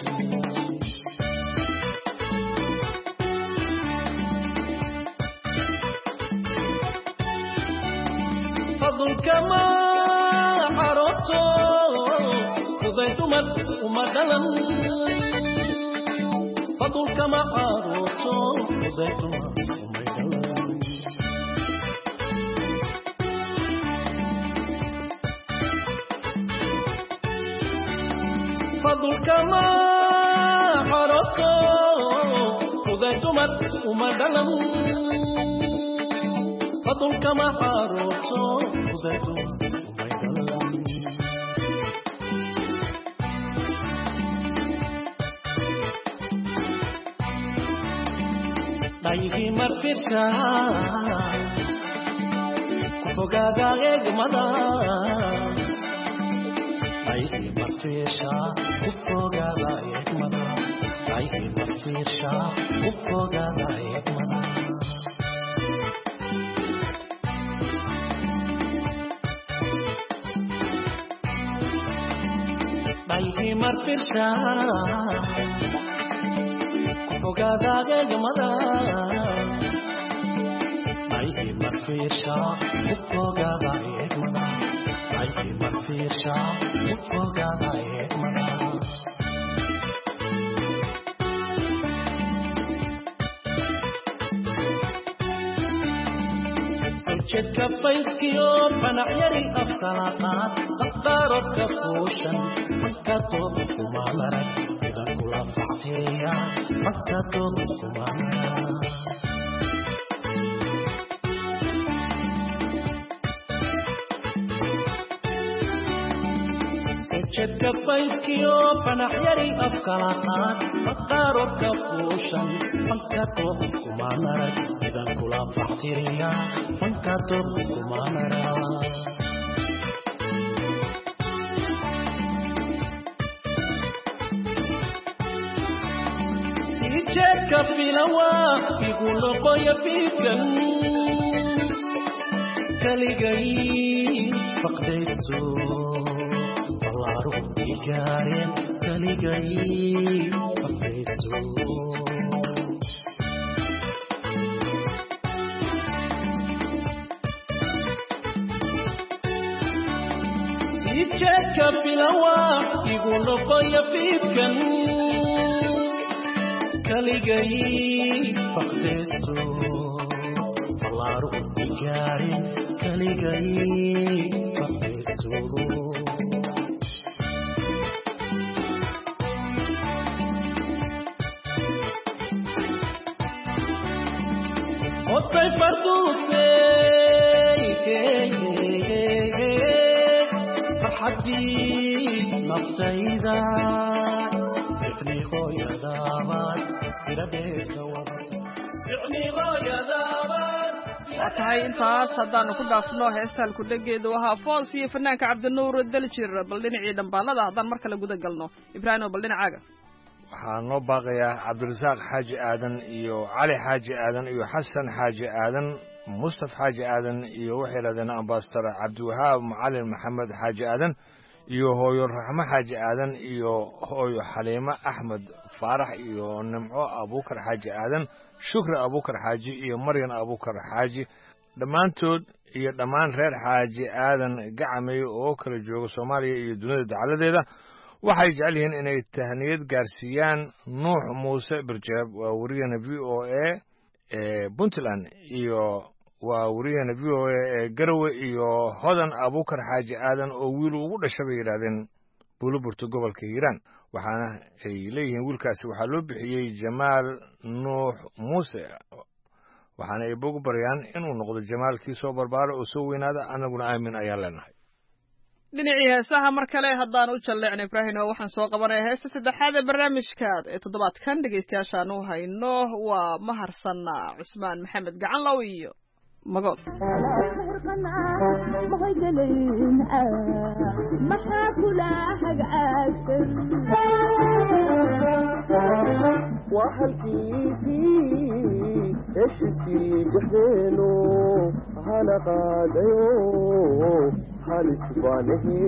fadlka ma xaroto fudaytumad uma dhalan fadlka ma xaroto fudaytumad fadlka ma xaroto fudaytumad uma dhalan fadlka ma xaroto fudaytumad daygi marfisha kufogaada eegmada daygi marfisha kufogaada eegmada daygi marfisha kufogaada eegmada daygi marfisha kufogaada eegmada daygi marfisha kufogaada eegmada daygi marfisha kufogaada eegmada sojadka fayskiyo fanac yari afkalaaqaad aqaarobka fuushan marka toob kuma marag idan kula facteeya marka toob kuma marag sojadka fayskiyo fanac yari afkalaaqaad aqaarobka fuushan marka toob kuma marag idan kula facteeya marka toob kuma marag jeedka filawa igu noqoya fiidkan kaligay faqdaysto ballaaru igaareen kaligay faqdaysto jeedka filawa igu noqoya fiidkan kaligay faqdaysto ballaaru igaarin kaligay faqdaysto otay farduusey farxaddii naftayda ifni hooyadaabad waa tahay intaas haddaanu ku dhaafno heestaalku dhegeedu ahaa foos iyo fanaanka cabdinuur daljir bal dhinacii dhambaalada haddaan mar kale guda galno ibraahimo bal dhinacaaga waxaa noo baaqayaa cabdirasaaq xaaji aadan iyo cali xaaji aadan iyo xasan xaaji aadan mustaf xaaji aadan iyo waxay yidhahdeen ambasador cabdiwahaab macalin maxamed xaaji aadan iyo hooyo raxmo xaaji aadan iyo hooyo xaliimo axmed faarax iyo nimco abuukar xaaji aadan shukri abuukar xaaji iyo maryan abuukar xaaji dhammaantood iyo dhammaan reer xaaji aadan gacamey oo kala jooga soomaaliya iyo dunida dacaladeeda waxay jecel yihiin inay tahniyad gaarsiiyaan nuux muuse birjeeb waa wariyana v o a ee puntland iyo waa wariyana v o a ee garowe iyo hodan abuukar xaaji aadan oo wiil ugu dhasha bay yidhahdeen buuloburto gobolka hiiraan waxaana ay leeyihiin wiilkaasi waxaa loo bixiyey jamaal nuux muuse waxaana ay bogu baryaan inuu noqdo jamaalkii soo barbaara oo soo weynaada annaguna aamin ayaan leenahay dhinacii heesaha mar kale haddaan u jalleecno ibraahim oo waxaan soo qabanaya heesta saddexaad ee barnaamijkaad ee toddobaadkan dhegaystayaashaan u hayno waa maharsana cusmaan maxamed gacanlow iyo magood maxaa kula hagaagsan waa halkiisii heshiisii dhexdeenu hana qaadayo halis baanahe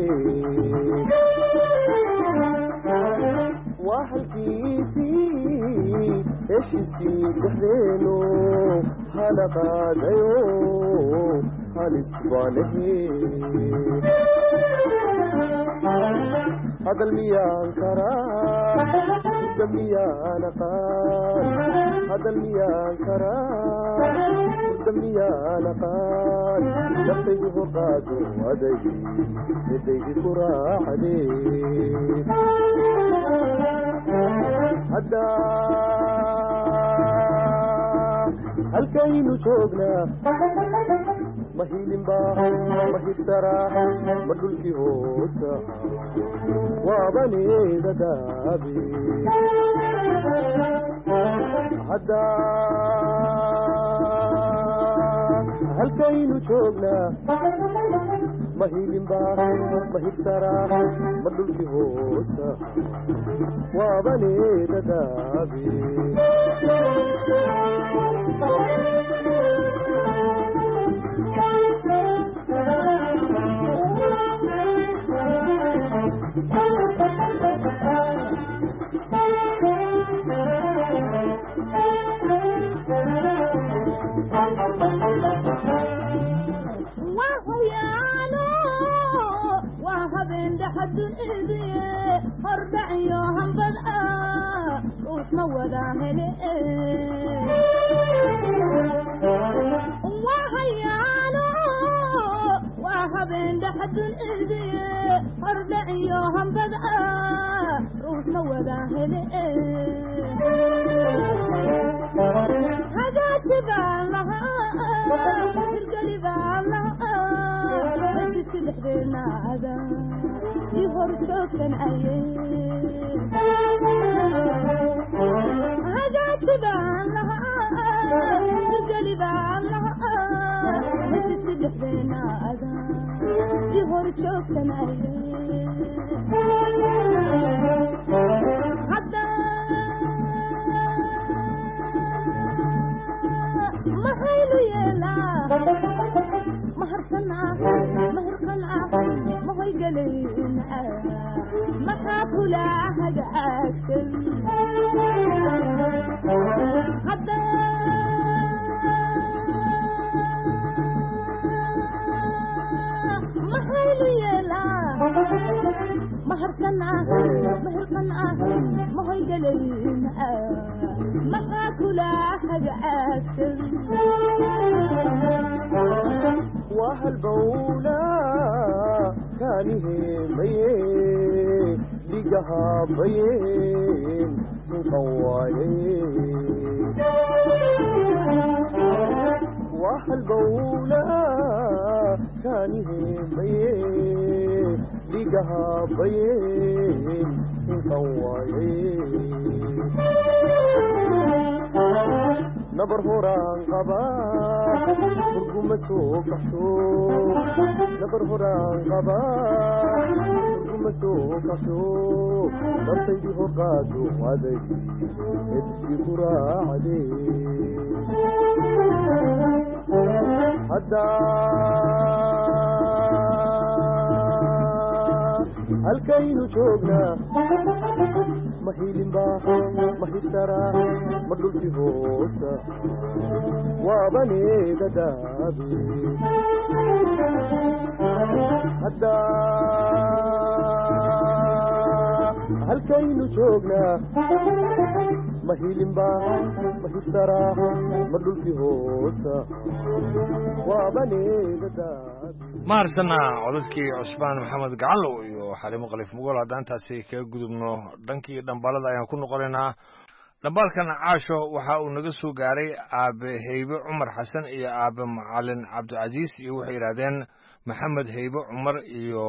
waa halkiisii heshiisii dhexdeenu hana qaadayo halis baanahe hadal miyaan karaa hudda miyaan aqaan hadal miyaan karaa hudda miyaan aqaan naftaydu horqaado aday midaydi ku raacdee haddaa halkaynu joognaa ma hilinbaa ma hirsaraa ma dhulkii hoosa waabaneeda daabe haddaa halkaynu joognaa ma hilinbaa ma hirsaraa ma dhulkii hoosa waabaneeda daabe hordhaciyo hambad uusma wadaa hele wahayaano waa habeen dhaxadun idiye hordhaciyo hambad uusma wadaa hele hagaaji baan lahaa hirgeli baan lahaa heshiiska dhexdeena adaa horjoogsan hagaaji baan lahaa hirgeli baan lahaa heshiiska dhexdeena adaa i horjoogsan maxaynu yeelaa maharsanaa mahirqanaa mahoygalayn maxaa kula hagaagsan maxaynu yeelaa maharsanaa mahirqanaa mahoygalayn maxaa kula hagaagsan wahalbowla kaaniheemaye dhigahabayeen suuqan waaye wahalbowla kaaniheemaye dhigahabayeen suuqan waaye nabar horaan qabaa hurguma soo kaxsho nabar horaan qabaa hurguma soo kaxsho naftaydii horqaado aday edkii ku raacdee halkaynu joognaa ma hiilinba ma hibtaraa ma dhulki hoosa waabaneeda daabe halkaynu joognaa ma hiilinba ma hibtaraa ma dhulki hoosa waabaneeda daabe ma harsana codadkii cusmaan maxamed gacanlow iyo xalimo khaliif mugool haddaan taasi kaga gudubno dhankii dhambaalada ayaan ku noqonaynaa dhambaalkan caasho waxa uu naga soo gaaray aabe heybe cumar xasan iyo aabe macalin cabdicasiis iyo waxay yidhahdeen maxamed heybe cumar iyo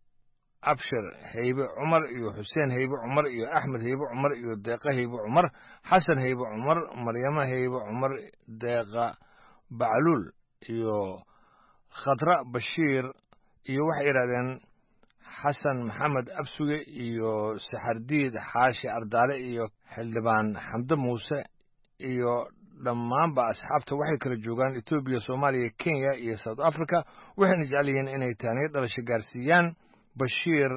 abshir heybe cumar iyo xuseen heybe cumar iyo axmed heybe cumar iyo deeqa heybe cumar xasan heybe cumar maryamo heybe cumar deeqa bacluul iyo khadra bashiir iyo waxay yidhahdeen xasan maxamed absuge iyo saxardiid xaashi ardaale iyo xildhibaan xamde muuse iyo dhammaanba asxaabta waxay kala joogaan etoobiya soomaaliya kenya iyo south africa waxayna jecel yihiin inay taaniyo dhalasho gaarsiiyaan bashiir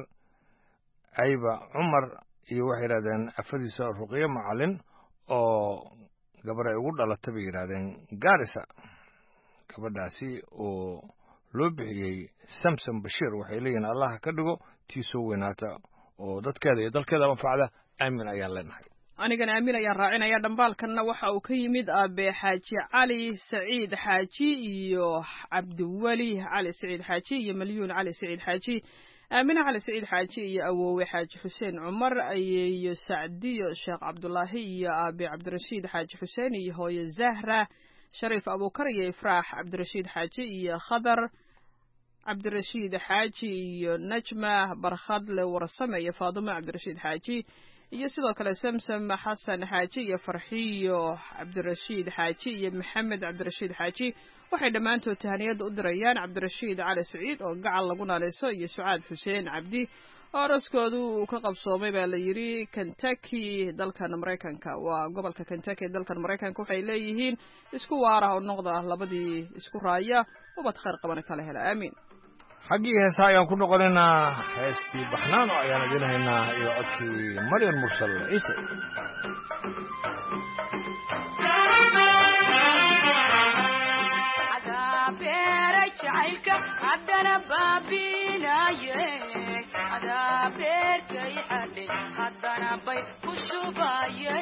cayba cumar iyo waxay yidhahdeen afadiisa ruqyo macalin oo gabar ay ugu dhalata bay yidhahdeen gaarisa gabadhaasi oo loo bixiyey samsom bashiir waxay leeyihiin allah ka dhigo tii soo weynaata oo dadkeeda iyo dalkeeda anfacda aamin ayaan leenahay anigana aamin ayaan raacinaya dhambaalkanna waxa uu ka yimid aabe xaaji cali saciid xaaji iyo cabdiweli cali saciid xaaji iyo malyuun cali saciid xaaji aamine cali saciid xaaji iyo awoowe xaaji xuseen cumar iyo sacdiyo sheekh cabdulaahi iyo aabe cabdirashiid xaaji xuseen iyo hooye zahra shariif abuukar iyo ifraax cabdirashiid xaaji iyo khadar cabdirashiid xaaji iyo najma barkhadle warsame iyo faadumo cabdirashiid xaaji iyo sidoo kale samsam xasan xaaji iyo farxiyo cabdirashiid xaaji iyo maxamed cabdirashiid xaaji waxay dhammaantood tahaniyadda u dirayaan cabdirashiid cali saciid oo gacal lagu naaleyso iyo sucaad xuseen cabdi oo araskoodu uu ka qabsoomay baa la yidhi kentucky dalkan maraykanka waa gobolka kentucky dalkan maraykanka waxay leeyihiin isku waara oo noqda labadii isku raaya ubad khayr qabana kala hela aamiin xaggii heesaa ayaan ku noqonaynaa heestii baxnaano ayaan idin haynaa iyo codkii maryan mursal ciise jacaylka haddana baabinaye adaa beerkay xadhay haddana bay ku shubaye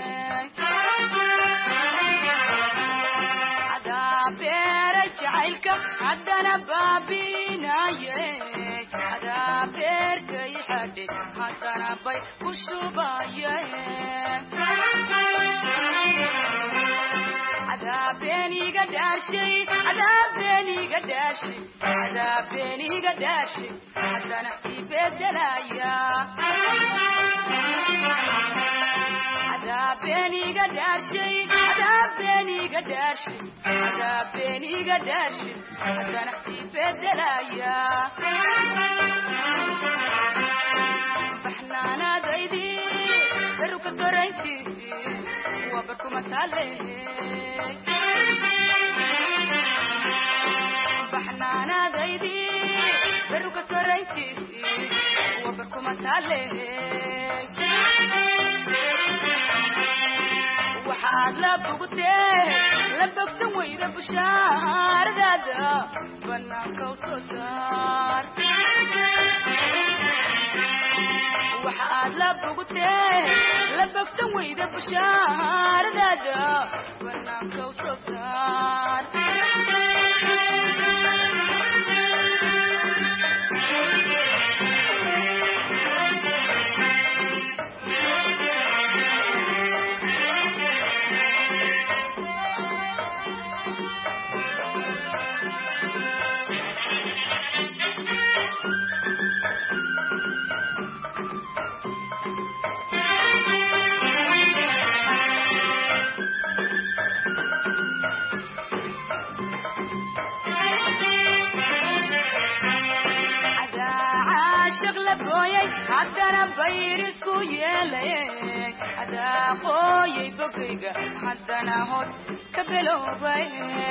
adaa beera jacaylka haddana baabinaye adaa beerkay xadhay haddana bay ku shubaye عذابيني قداشي عذابيني قداشي عذابيني قداشي حتى نحكي بالدلايا عذابيني قداشي عذابيني قداشي عذابيني قداشي حتى نحكي بالدلايا بحنانا زيدي بروك الدريتي وبركم عليه بحنانا زيدي بروك الدريتي وبركم عليه وحاد لبقت ويد بشار دادا بناك وصوصار وحاد لبقت ويد بشار دادا بناك وصوصار booyay haddana bayrisku yeelay adaaqooyay bogayga haddana hoos ka biloobay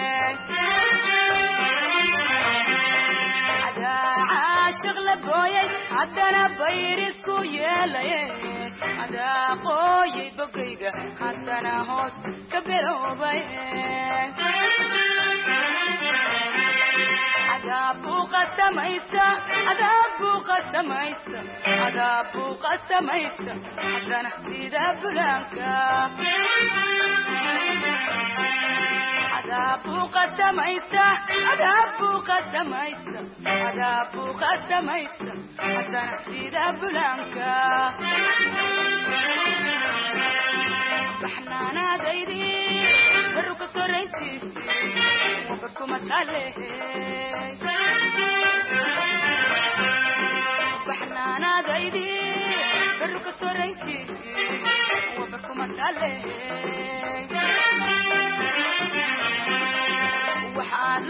عاشق لبوي حدنا بيرسكو يلاي عدا قوي بقيقة حدنا هوس كبيرو بي عدا بوقة سميسة عدا بوقة سميسة عدا بوقة سميسة حدنا سيدة بلانكا عذاب قدميسة عذاب قدميسة عذاب قدميسة حتى نحسيد بلانكا بحنانا دايدي برك سريتي وبركم عليه بحنانا دايدي برك سريتي وبركم عليه وحال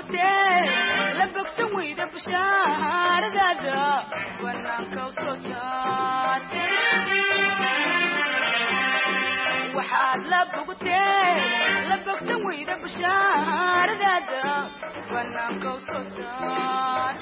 لبقت ويدا بشار دادا وانا كوصوصات وحال لبقت ويدا بشار دادا وانا كوصوصات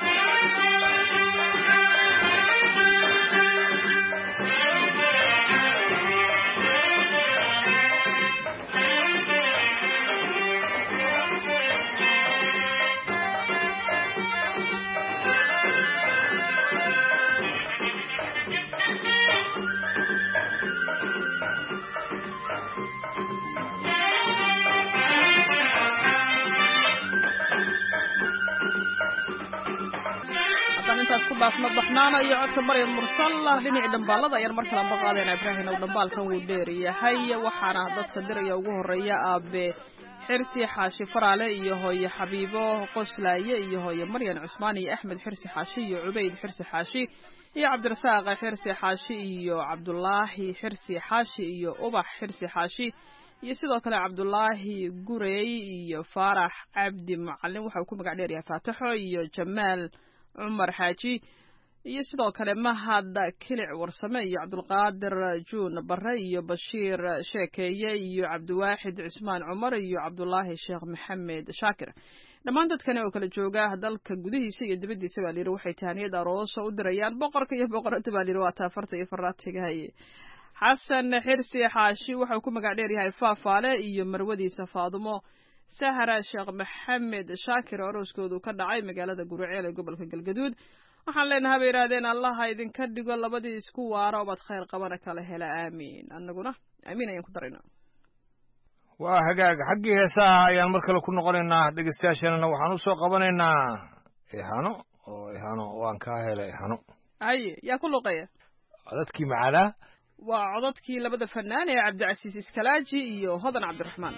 intaas ku baafna baxnaana iyo codka Maryam Mursalla dhinaca dambaalada ayaan mar kale baqaadeen Ibraahim oo dambaalkan uu dheer yahay waxaana dadka diraya ugu horeeya aabe xirsi xaashi faraale iyo hooyo xabiibo qoslaaye iyo hooyo Maryam Cusmaan iyo Axmed xirsi xaashi iyo Ubayd xirsi xaashi iyo Cabdirasaaq xirsi xaashi iyo Cabdullaahi xirsi xaashi iyo Ubax xirsi xaashi iyo sidoo kale Cabdullaahi Gurey iyo Faarax Cabdi Macallin waxa uu ku magac dheer yahay Faataxo iyo Jamaal عمر حاجي iyo sidoo kale Mahad Kilic Warsame iyo Cabdulqaadir Juun Barre iyo Bashiir Sheekeeye iyo Cabdiwaahid Cismaan Cumar iyo Cabdullaahi Sheekh Maxamed Shaakir dhammaan dadkan oo kala jooga dalka gudihiisa iyo dibadiisa baa liir waxay taaniyad aroos u dirayaan boqorka iyo boqorada baa liir waa taafarta iyo faraatiga hay Xasan Xirsi Xaashi waxa uu ku magac dheer yahay Faafaale iyo marwadiisa Faadumo Sahara Sheekh Maxamed Shaakir arooskoodu ka dhacay magaalada Guriceel ee gobolka Galgaduud waxaan leenahay bay yiraahdeen Allah idinka dhigo labadii isku waara oo bad khayr qabana kala hela aamiin annaguna aamiin ayaan ku darinaa waa hagaag xaggii heesaha ayaan mar kale ku noqonaynaa dhegeystayaashana waxaan u soo qabanaynaa ihano waan ka helay ihano ay yaa ku luqaya codadkii macaana waa codadkii labada fanaan ee Cabdicasiis Iskalaaji iyo Hodan Cabdiraxmaan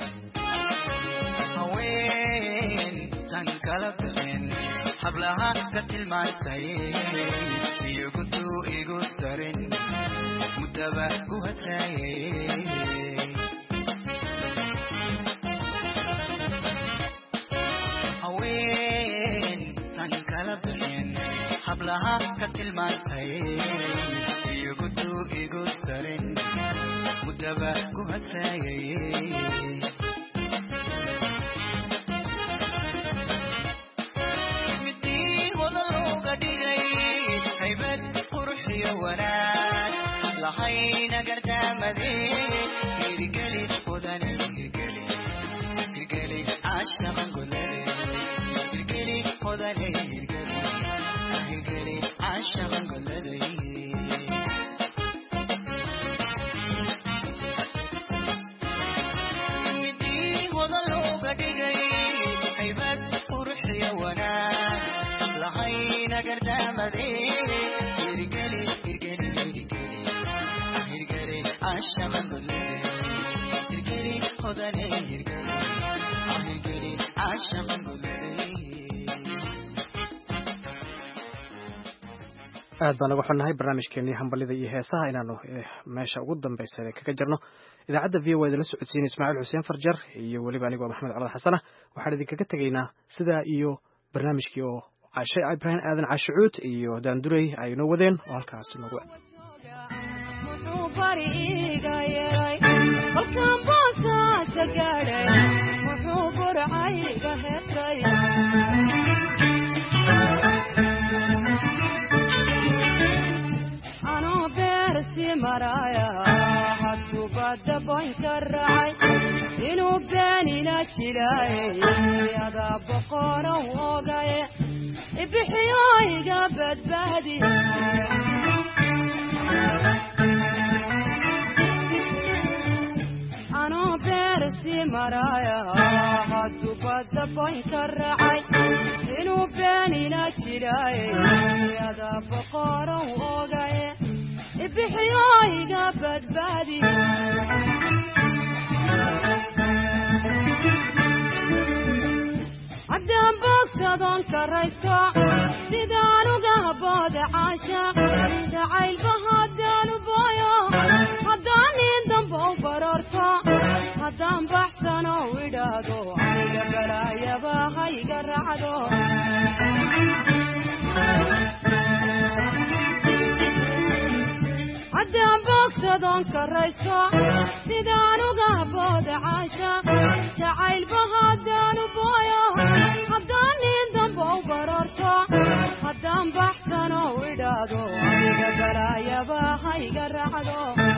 kala bixin hablaha ka tilmaantay iyo gudu igu darin mudaba ku hatayay haween tan kala bixin hablaha ka tilmaantay iyo gudu igu darin mudaba ku hatayay لحين قردامدي يرقلي خذني يرقلي عاشق قلبي يرقلي خذني يرقلي عاشق قلبي مدي وضلوا قدقي حيبت قرحي وانا لحين قردامدي يرقلي عاشق قلبي يرقلي خذني يرقلي عاشق قلبي aad baan uga xunnahay barnaamijkeenii hambalida iyo heesaha inaanu meesha ugu dambaysa kaga jirno idaacadda v o idinla socodsiin Ismaaciil Xuseen Farjar iyo weliba anigoo Maxamed Cali Xasan waxaan idinkaga tegaynaa sidaa iyo barnaamijkii oo cashe ibraahim aadan cashucuud iyo daandurey ay inoo wadeen oo halkaasi nagu halkan boosaasa gaadhay wuxuu burcayga heestay anoo beersi maraaya hadduu badda boynka raacay inuu beenina jilaayay adaa boqoran ogaye ibixiyo iga badbaadi anoo beersi maraaya hadduu badda boynka raacay inuu beenina jilaayay adaa boqoran ogaye ibixiyo iga badbaadi haddaan boogsadoon karaysto sidaan uga booda caashaaq jacaylba haddaanu booyo haddaan nin damba u barorto haddaan baxsano idhaahdo aniga balaayaba hayga raacdo haddaan boogsadoon karaysto sidaan uga booda caashaaq jacaylba haddaanu booyo haddaan nin damba u barorto haddaan baxsano idhaahdo aniga balaayaba hayga raacdo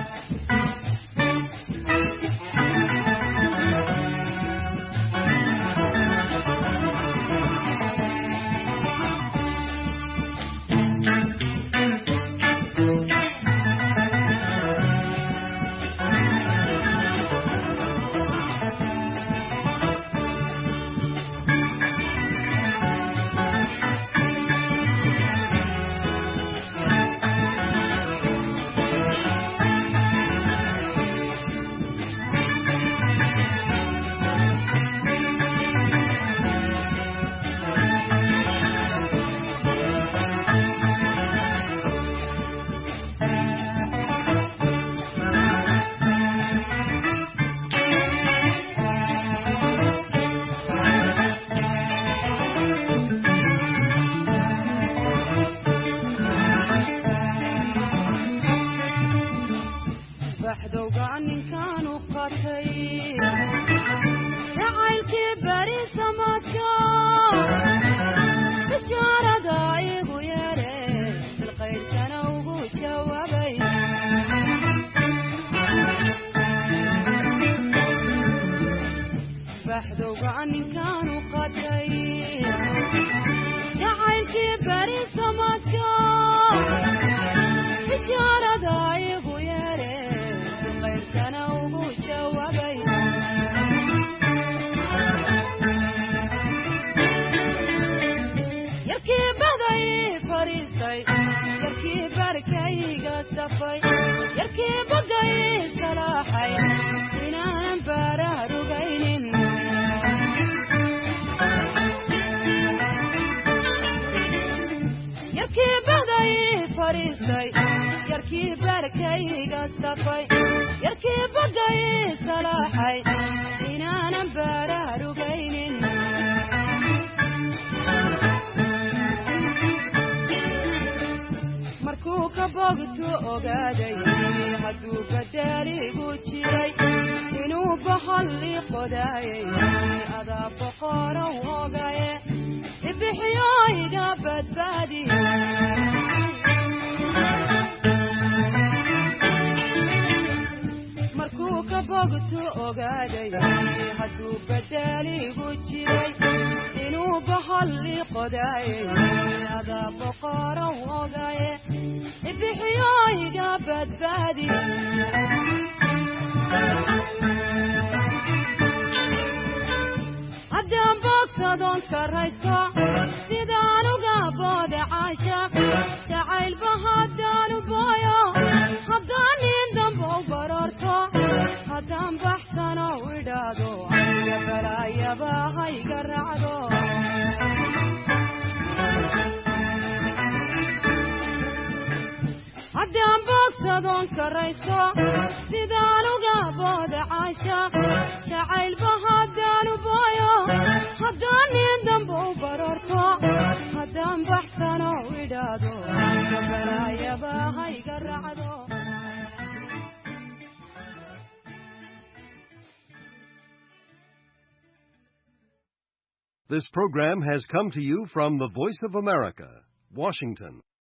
haddaan boogsadoon karaysto sidaan uga booda caashaaq jacaylba haddaanu booyo haddaan nin damba u barorto haddaan baxsano idhaahdo aniga balaayaba hayga raacdo haddaan boogsadoon karaysto sidaan uga booda caashaaq jacaylba haddaanu booyo haddaan nin damba u barorto haddaan baxsano idhaado gabaraayaba hayga raacdo This program has come to you from the Voice of America, Washington.